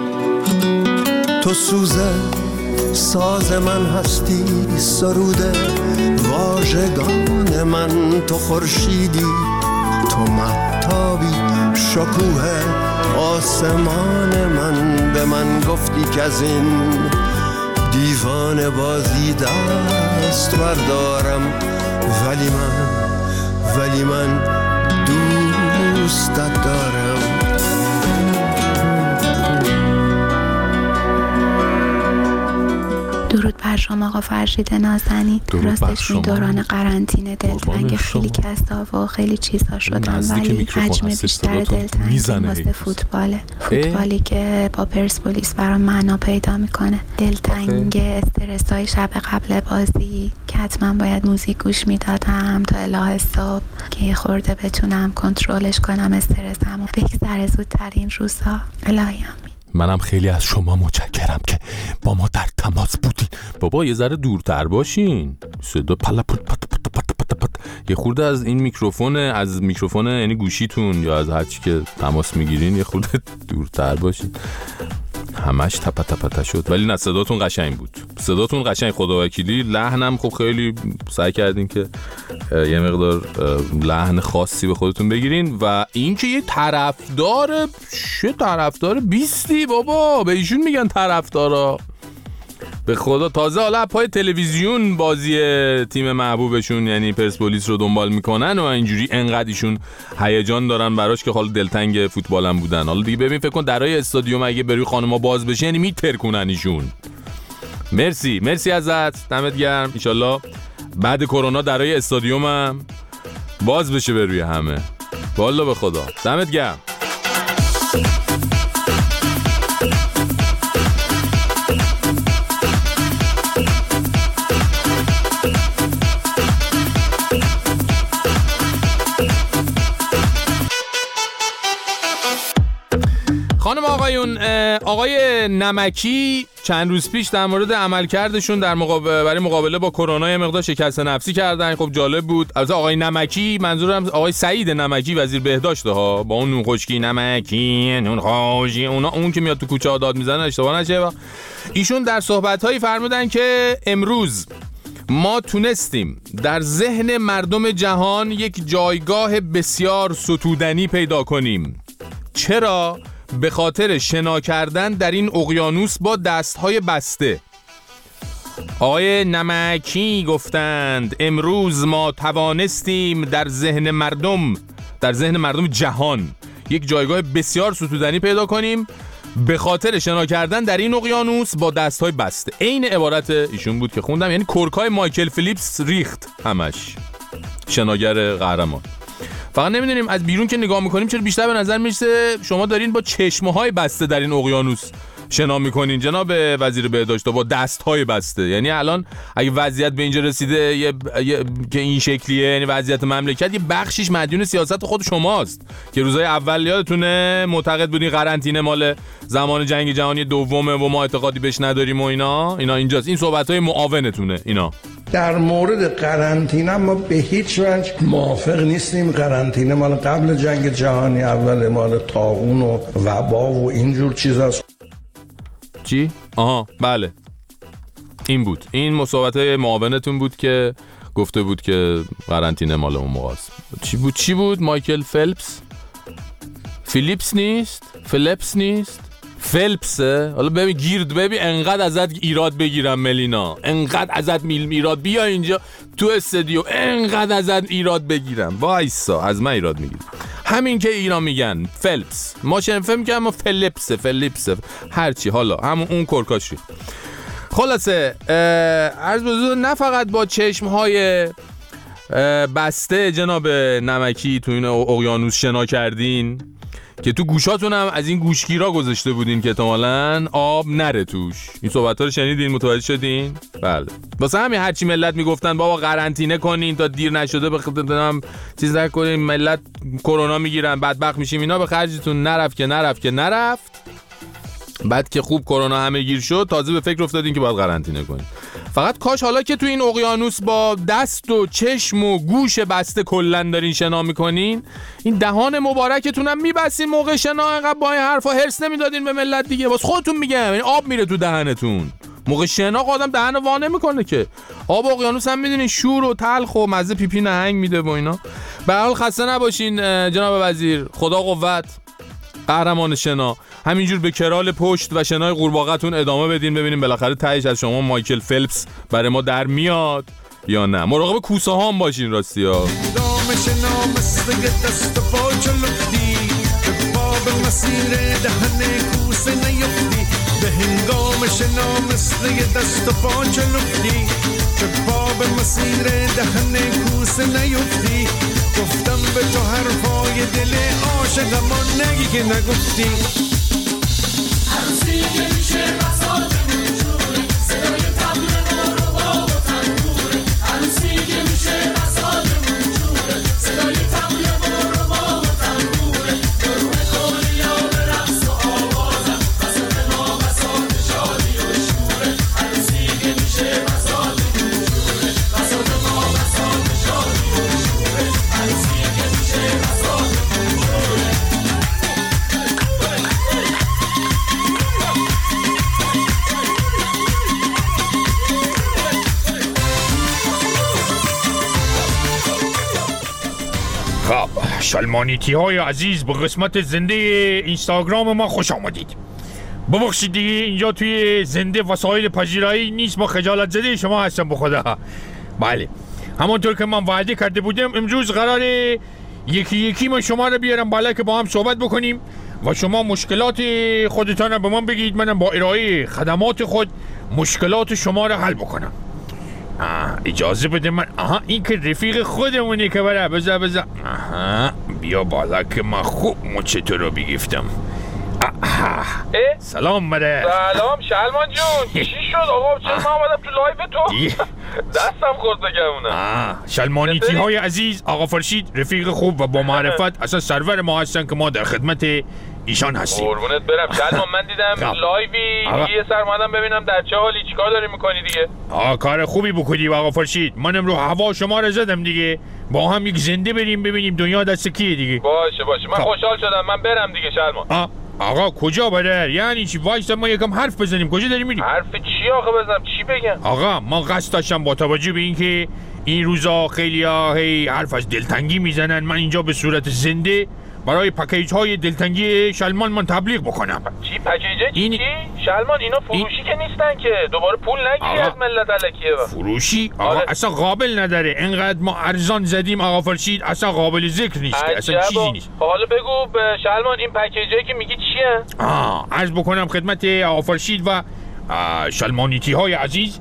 تو سوزه ساز من هستی، سروده واژگان من، تو خورشیدی، تو مهتابی، شکوه آسمان من، به من گفتی که از این دیوانه بازی دست بردارم، ولی من دوستت دارم. درود بر شما آقا فرشید نازنین. راستش این دوران قرنطینه دلتنگ خیلی کسا و خیلی چیزها شدن، ولی حجم بیشتر دلتنگی واسه فوتبالی که با پرسپولیس برام معنا پیدا میکنه. دلتنگ استرسای شب قبل بازی که حتما باید موزیک گوش میدادم تا اله صبح که یه خورده بتونم کنترلش کنم استرسمو. بگذره زودترین روزها. الهی منم خیلی از شما متشکرم که با ما در تماس بودین. بابا یه ذره دورتر باشین، صدا پلا پت پت پت پت پت پت. یه خورده از این میکروفون یعنی گوشیتون یا از هر چی که تماس میگیرین یه خورده دورتر باشین. همش تپا تپا شد، ولی نه صداتون قشنگ بود. صداتون قشنگ، خدا وکیلی. لحنم خب خیلی سعی کردین که یه مقدار لحن خاصی به خودتون بگیرین. و این که یه طرفدار بیستی بابا، به ایشون میگن طرفدارا. به خدا تازه حالا پای تلویزیون بازی تیم محبوبشون یعنی پرسپولیس رو دنبال میکنن و اینجوری انقدر ایشون هیجان دارن براش که حالا دلتنگ فوتبالم بودن. حالا دیگه ببین، فکر کن درای استادیوم اگه بروی خانما باز بشه یعنی میترکونن ایشون. مرسی ازت، دمت گرم. ان شاءالله بعد کرونا درای استادیومم باز بشه بروی همه. والله به خدا دمت گرم. خانم آقایون، آقای نمکی چند روز پیش در مورد عملکردشون برای مقابله با کرونا یه مقدار شکست نفسی کردن. خب جالب بود. البته آقای نمکی منظورم آقای سعید نمکی وزیر بهداشت ها، با اون نون خشکی نمکی نون خشکی اون که میاد تو کوچه داد میزنه اشتباه نشه. ایشون در صحبت‌هایی فرمودن که امروز ما تونستیم در ذهن مردم جهان یک جایگاه بسیار ستودنی پیدا کنیم. چرا؟ به خاطر شنا کردن در این اقیانوس با دستهای بسته. آقای نمکی گفتند امروز ما توانستیم در ذهن مردم جهان یک جایگاه بسیار ستودنی پیدا کنیم به خاطر شنا کردن در این اقیانوس با دستهای بسته. عین عبارت ایشون بود که خوندم، یعنی کرکای مایکل فیلیپس ریخت همش. شناگر قهرمان. فقط نمیدونیم از بیرون که نگاه میکنیم چرا بیشتر به نظر میرسه شما دارین با چشمهای بسته در این اقیانوس شنا میکنین جناب وزیر بهداشت، با دستهای بسته. یعنی الان اگه وضعیت به اینجا رسیده که این شکلیه، یعنی وضعیت مملکت، یه بخشیش مدیون سیاست خود شماست که روزهای اول یادتونه معتقد بودین قرنطینه مال زمان جنگ جهانی دومه و ما اعتقادی بهش نداریم و اینا اینجاست. این صحبت‌های معاونتونه اینا. در مورد قرنطینه ما به هیچ وجه موافق نیستیم. قرنطینه مال قبل جنگ جهانی اول، مال طاعون و وبا و اینجور چیزاست. چی؟ آها بله، این بود. این مصاحبت معاونتون بود که گفته بود که قرنطینه مال اون موقع است. چی بود؟ مایکل فیلیپس نیست؟ فلپسه. حالا ببین انقدر ازت ایراد بگیرم ملینا، انقدر ازت ایراد بیا اینجا تو استودیو، انقدر ازت ایراد بگیرم. وایسا، از من ایراد میگیری. همین که ایران میگن فلپس، ما فهم میگم اما فلیپسه هرچی، حالا همون اون کرکاشی. خلاصه عرض بزرگ، نه فقط با چشمهای بسته جناب نمکی تو این اقیانوس شنا کردین که تو گوشاتون هم از این گوشگیرا گذاشته بودین که احتمالاً آب نره توش. این صحبت‌ها رو شنیدین، متوجه شدین؟ بله. واسه همین هرچی ملت میگفتن بابا قرنطینه کنین تا دیر نشده بخاطر چیز نکنین ملت کرونا میگیرن بدبخت میشیم، اینا به خرجتون نرفت. بعد که خوب کرونا همه گیر شد تازه به فکر افتادین که باید قرنطینه کنین. فقط کاش حالا که تو این اقیانوس با دست و چشم و گوش بسته کلن دارین شنا میکنین، این دهان مبارکتون هم میبستین موقع شنا، انقدر با این حرفا هرس نمیدادین به ملت دیگه. واسه خودتون میگم، یعنی آب میره تو دهنتون موقع شنا، آدم دهن وا نمیکنه که. آب اقیانوس هم میدونین شور و تلخ و مزه پیپی نهنگ میده و اینا. به هر حال خسته نباشین جناب وزیر، خدا قوت، قهرمان شنا. همینجور به کرال پشت و شنای قورباغه‌تون ادامه بدین، ببینیم بالاخره تهش از شما مایکل فلپس برای ما در میاد یا نه. مراقب کوسه ها هم باشین راستی ها. به هنگام شنا مثل یه دست و پا چلفتی، که پا به مسیر دهن کوسه نیفتی. گفتم به تو حرفای دل عاشقم و نگی که نگفتی. عروسی که میشه بساطمون جوره، صدای طبل مروبا و تنبوره. عروسی که میشه بساطمون جوره، صدای طبل مروبا و تنبوره. گروه کلیا به رقص و آوازم، بساط ما بساط شادی و شوره. عروسی که میشه بساطمون جوره، بساط ما بساط شادی و شوره. عروسی که میشه بساطمون جوره. خب شلمانیتی های عزیز به قسمت زنده اینستاگرام ما خوش آمدید. ببخشید دیگه اینجا توی زنده وسایل پذیرایی نیست، ما خجالت زده شما هستم به خدا. بله همانطور که من وعده کرده بودم امروز قراره یکی یکی من شما رو بیارم بالا که با هم صحبت بکنیم و شما مشکلات خودتان رو به من بگید، منم با ارائه خدمات خود مشکلات شما رو حل بکنم. اجازه بده من این که رفیق خودمونه که بره بذار بیا بالا که من خوب مچه تو رو بگیفتم. سلام مره. سلام شلمان جون. چی شد آقا؟ چرا من آمدم تو لایف تو؟ دستم خورد بگمونه. شلمانیتی های عزیز، آقا فرشید رفیق خوب و با معرفت اصلا سرور ما هستن که ما در خدمت ایشان هستیم. قربونت برم شلمان. من دیدم لایوی یه سر اومدم ببینم در چه حالی، چیکار داری میکنی دیگه؟ کار خوبی بکنی آقا فرشید. منم رو هوا شما رو زدم دیگه، با هم یک زنده بریم ببینیم دنیا دست کیه دیگه. باشه من خوشحال شدم. من برم دیگه شلمان. آقا کجا بره؟ یعنی چی؟ وایسا ما یکم حرف بزنیم. کجا داری میری؟ حرف چی آخه بزنم؟ چی بگم؟ آقا ما قصد داشتم با توجه به اینکه این روزا خیلیا هی حرف از دلتنگی میزنن، من اینجا به صورت زنده برای پکیج های دلتنگی شلمان من تبلیغ بکنم. چی پکیجه؟ چی؟ شلمان اینا فروشی که نیستن که دوباره پول نگیری از ملت الکیه. فروشی؟ آقا اصلا قابل نداره. انقدر ما ارزان زدیم آقا فرشید اصلا قابل ذکر نیست که اصلا چیزی نیست. حالا بگو به شلمان این پکیجایی که میگی چیه؟ عرض بکنم خدمت آقا فرشید و شلمانیتی های عزیز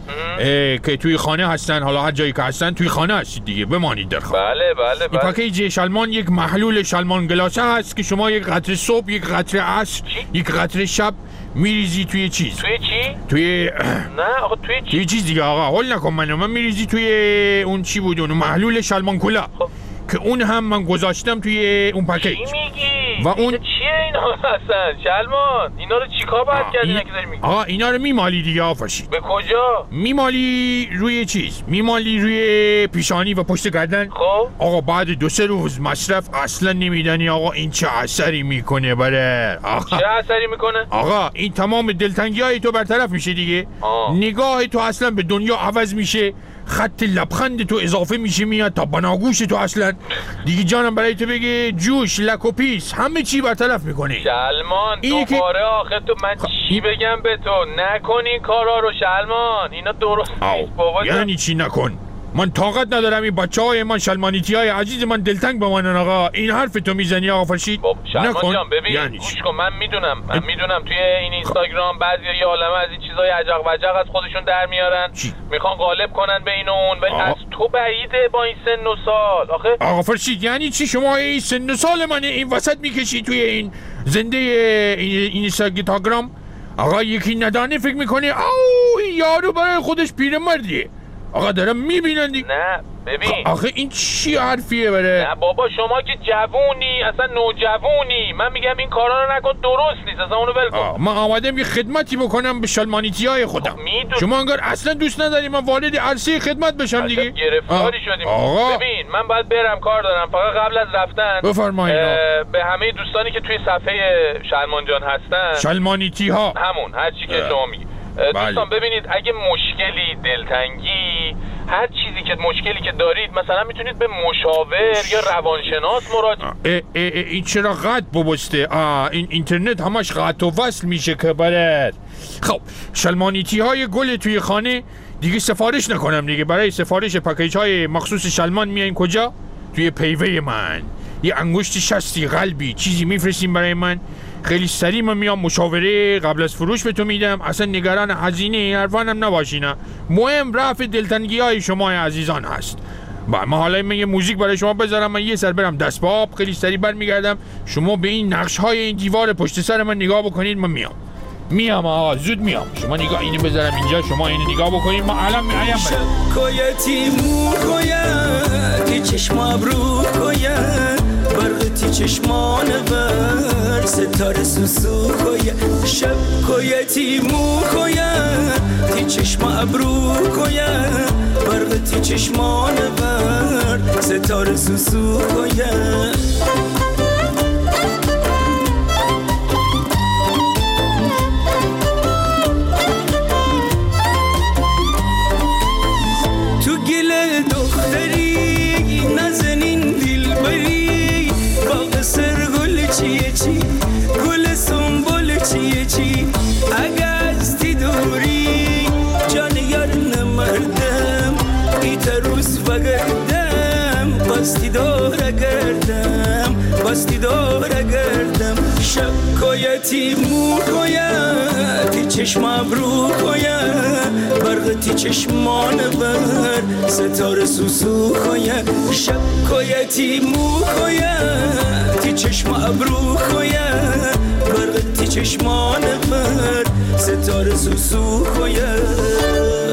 که توی خانه هستن، حالا هر جایی که هستن توی خانه هستید دیگه، بمانید در خانه. بله. این پکیج شلمان یک محلول شلمان گلاسه هست که شما یک قطره صبح، یک قطره عصر، یک قطره شب میریزی توی چیز. توی چی؟ توی نه آقا توی چیز دیگه آقا، هول نکن من میریزی توی اون چی بود، اون محلول شلمان کلا که اون هم من گذاشتم توی اون پکیج. چی میگی؟ و اون چیه اینا اصلا شلمان؟ اینا رو چیکار باید کردی که داری میگی؟ آقا اینا رو میمالی دیگه آفرشید. به کجا؟ میمالی روی چیز، میمالی روی پیشانی و پشت گردن. خب آقا بعد 2-3 روز مصرف اصلا نمیدانی آقا این چه اثری میکنه بره. چه اثری میکنه؟ آقا این تمام دلتنگی های تو برطرف میشه دیگه. نگاه تو اصلا به دنیا عوض میشه، خط لبخند تو اضافه میشه میاد تا بناگوش تو اصلا دیگه جانم برای تو بگه جوش لک و پیس همه چی برطرف میکنه. شلمان دوباره آخه تو من چی بگم به تو؟ نکن این کارا رو شلمان، اینا درست نیست بابا. یعنی چی نکن؟ من طاقت ندارم این بچهای من شلمانیتی های عزیز من دلتنگ بمانن آقا. این حرف تو میزنی آقا فرشید؟ شلمان جان ببین یعنی گوش کن، من میدونم توی این اینستاگرام بعضیا یه عالمه از این چیزای عجق وجق از خودشون در میارن، میخوان غالب کنن بین اون، ولی از تو بعیده با این سن و سال. آقا فرشید یعنی چی شما این سن و سال من این وسط میکشی توی این زنده این اینستاگرام؟ آقا یکی ندانه فکر میکنه این یارو برای خودش پیرمردیه. آقا دارم میبینن دیگه. نه ببین آخه این چی حرفیه بره؟ نه بابا شما که جوونی، اصلا نوجوونی، من میگم این کارا رو نکن، درست نیست اصلا، اونو ول کن. من آمدم یه خدمتی بکنم به شلمانیتی های خودم. شما انگار اصلا دوست نداری من وارد عرصه خدمت بشم دیگه. گرفتاری شدیم. ببین من باید برم، کار دارم. فقط قبل از رفتن بفرمایید به همه دوستانی که توی صفحه شلمان جان هستن، شلمانیتی ها همون هر چی که شما میگی، دوستان ببینید اگه مشکلی، دلتنگی، هر چیزی که مشکلی که دارید مثلا میتونید به مشاور یا روانشناس مراجعه. این چرا قطع ببسته؟ این اینترنت همش قطع و وصل میشه که برد. خب شلمانیتی های گل توی خانه دیگه سفارش نکنم دیگه. برای سفارش پکیج های مخصوص شلمان میایین کجا؟ توی پیوه من یه انگشت 60 قلبی چیزی میفرستیم برای من خیلی سریع من میام مشاوره قبل از فروش به تو میدم. اصلا نگران هزینه حرفانم نباشینا. مهم رفع دلتنگی های شما عزیزان هست. ما حالا من یه موزیک برای شما بذارم، من یه سر برم دست پا، خیلی سریع برمیگردم. شما به این نقش های این دیوار پشت سر من نگاه بکنید. من میام آقا، زود میام. شما نگاه اینو بذارم اینجا، شما اینو نگاه بکنید. ما الان میایم. شکایتی موکویتی چشم ابرو کویت برقتی چشمان بر ستاره سوسو کویت. شکایتی موکویتی چشم ابرو کویت برقتی چشمان بر ستاره سوسو کویت. گل سنبول چی اگه از تی دوری جان یار نمردم ایتا روز بگردم باستی داره گردم شکایتی موکویتی چشم ابرو کویت برقتی چشمان بر ستاره سوسو کویت. شکایتی موکویتی چشم ابرو کویت برقتی چشمان بر ستاره سوسو کویت.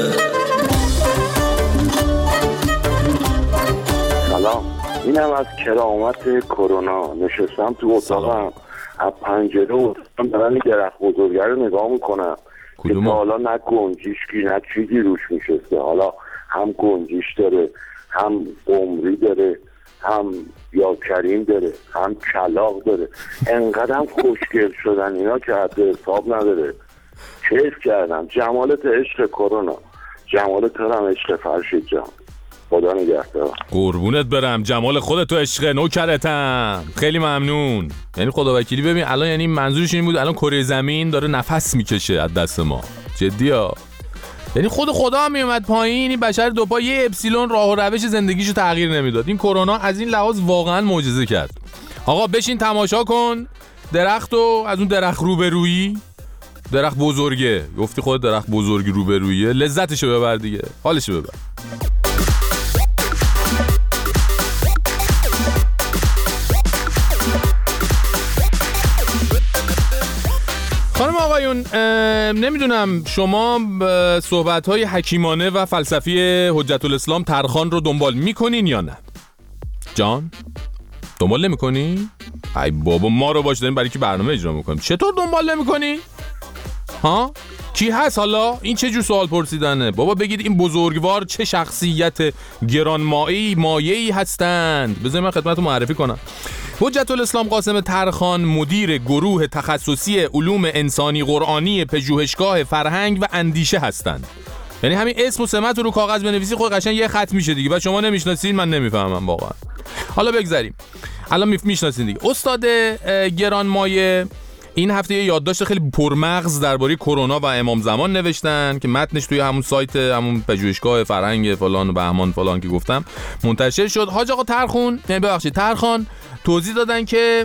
سلام، اینم از کرامت کرونا. نشستم تو اتاقم، از پنجره اتاقم دارن این درخت بزرگه رو نگاه میکنم که تا حالا نه گنجیشکی نه چیزی روش میشسته. حالا هم گنجیش داره، هم قمری داره، هم یاکریم داره، هم کلاغ داره. انقدر هم خوشگل شدن اینا که حد حساب نداره. کیف کردم. جمالت عشق کرونا، جمالت هم عشق فرشید جان. خدا نگهدار. قربونت برم. جمال خودت تو عشق نوکرتم. خیلی ممنون. یعنی خدا وکیلی ببین الان، یعنی منظورش این بود الان کره زمین داره نفس میکشه از دست ما. جدی ها. یعنی خدا هم میومد پایین، این بشر دو پا یه اپسیلون راه و روش زندگیشو تغییر نمیداد. این کرونا از این لحاظ واقعا معجزه کرد. آقا بشین تماشا کن درختو. از اون درخت روبرویی، درخت بزرگه، گفتی خود درخت بزرگی روبرویه، لذتشو ببر دیگه، حالشو ببر. خانم آقایون، نمیدونم شما صحبت‌های حکیمانه و فلسفی حجت الاسلام ترخان رو دنبال میکنین یا نه؟ جان؟ دنبال نمیکنی؟ ای بابا ما رو باش داریم برای کی برنامه اجرا میکنیم. چطور دنبال نمیکنی؟ ها؟ کی هست حالا؟ این چه جور سوال پرسیدنه؟ بابا بگید این بزرگوار چه شخصیت گرانمایه‌ای هستند. بذارید من خدمتتون معرفی کنم. حجت الاسلام قاسم ترخان مدیر گروه تخصصی علوم انسانی قرآنی پژوهشگاه فرهنگ و اندیشه هستند. یعنی همین اسم و سمت رو کاغذ بنویسی خود قشنگ یه خط میشه دیگه. و شما نمیشناسین، من نمیفهمم واقعا. حالا بگذریم. الان میشناسین دیگه. استاد گرانمایه این هفته یه یادداشت خیلی پرمغز درباره کرونا و امام زمان نوشتن که متنش توی همون سایت همون پژوهشگاه فرهنگ فلان و بهمان فلان که گفتم منتشر شد. حاج آقا ترخان توضیح دادن که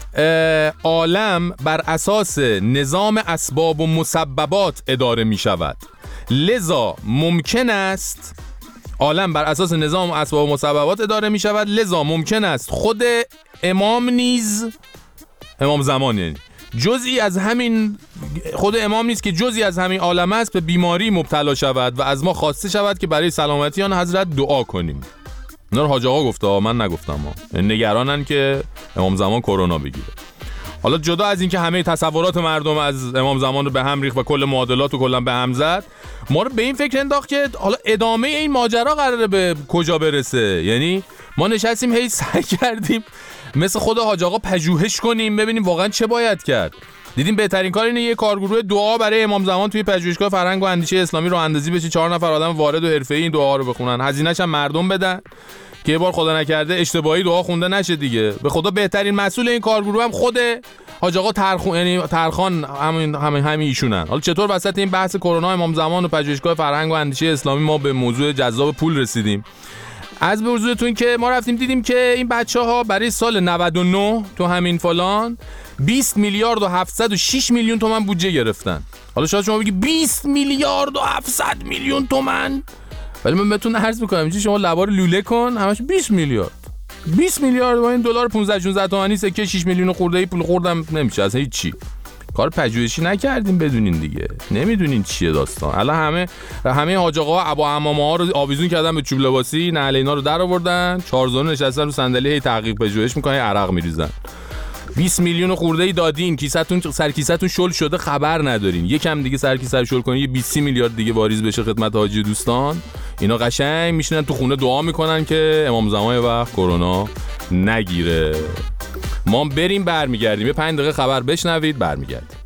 عالم بر اساس نظام اسباب و مسببات اداره می شود، لذا ممکن است عالم بر اساس نظام اسباب و مسببات اداره می شود، لذا ممکن است خود امام نیز، امام زمان یعنی جزئی از همین، خود امام نیست که جزئی از همین عالم است، به بیماری مبتلا شود و از ما خواسته شود که برای سلامتی آن حضرت دعا کنیم. اینا رو حاج آقا گفته، من نگفتم. نگرانن که امام زمان کرونا بگیره. حالا جدا از این که همه تصورات مردم از امام زمان رو به هم ریخت و کل معادلات رو کلا به هم زد، ما رو به این فکر انداخت که حالا ادامه این ماجرا قراره به کجا برسه. یعنی ما نشستیم هی سعی کردیم مثل خود حاج آقا پژوهش کنیم ببینیم واقعا چه باید کرد. دیدیم بهترین کار اینه یه کارگروه دعا برای امام زمان توی پژوهشگاه فرهنگ و اندیشه اسلامی راه اندازی بشه، 4 نفر آدم وارد و حرفه‌ای این دعا رو بخونن، هزینه‌ش هم مردم بدن که یه بار خدا نکرده اشتباهی دعا خونده نشه دیگه. به خدا بهترین مسئول این کارگروه هم خود حاج آقا ترخان همین ایشونن. حالا چطور وسط این بحث کرونا امام زمان و پژوهشگاه فرهنگ و اندیشه اسلامی ما به موضوع جذاب پول رسیدیم؟ از به حضورتون که ما رفتیم دیدیم که این بچه‌ها برای سال 99 تو همین فلان 20 میلیارد و 706 میلیون تومان بودجه گرفتن. حالا شاید شما بگی 20 میلیارد و 700 میلیون تومان، ولی من بهتون عرض می‌کنم اینجا شما لبار لوله کن همش 20 میلیارد. 20 میلیارد با این دلار 15 16 تومانی سکه 6 میلیون خورده ای پول خوردم نمیشه اصلا هیچ چی. کار پژوهشی نکردیم بدونین دیگه، نمیدونین چیه داستان. الان همه حاج آقا ابا عمامه‌ها رو آویزون کردن به چوب لباسی، نعل اینا رو در آوردن، 4 زانو نشستن رو صندلی هی تحقیق پژوهش میکنن، عرق میریزن. 20 میلیون خورده ای دادین، کیسه‌تون سرکیسه‌تون شل شده خبر ندارین. یکم دیگه سرکیسه شل کنین، یه 20 میلیارد دیگه واریز بشه خدمت حاجی دوستان. اینا قشنگ میشینن تو خونه دعا میکنن که امام زمان وقت کرونا نگیره. ما بریم برمیگردیم، یه 5 دقیقه خبر بشنوید برمیگردیم.